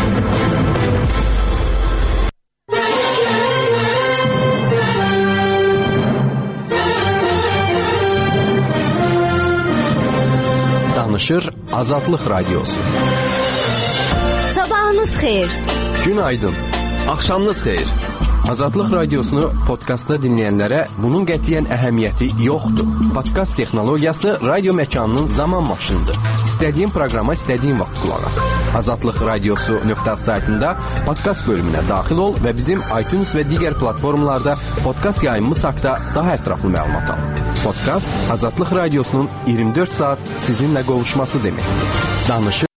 Danışır Azadlıq Radiosu. Sabahınız xeyir. Günaydın. Axşamınız xeyir. Azadlıq Radiosunu podkastda dinləyənlərə bunun qətiyyən əhəmiyyəti yoxdur. Podkast texnologiyası radio məkanının zaman maşınıdır. İstədiyin proqrama istədiyin vaxt qulaq as. Azadlıq Radiosu.az saytında podkast bölümünə daxil ol və bizim iTunes və digər platformalarda podkast yayımımız haqqında daha ətraflı məlumat al. Podkast Azadlıq Radiosunun 24 saat sizinlə qovuşması deməkdir. Danışır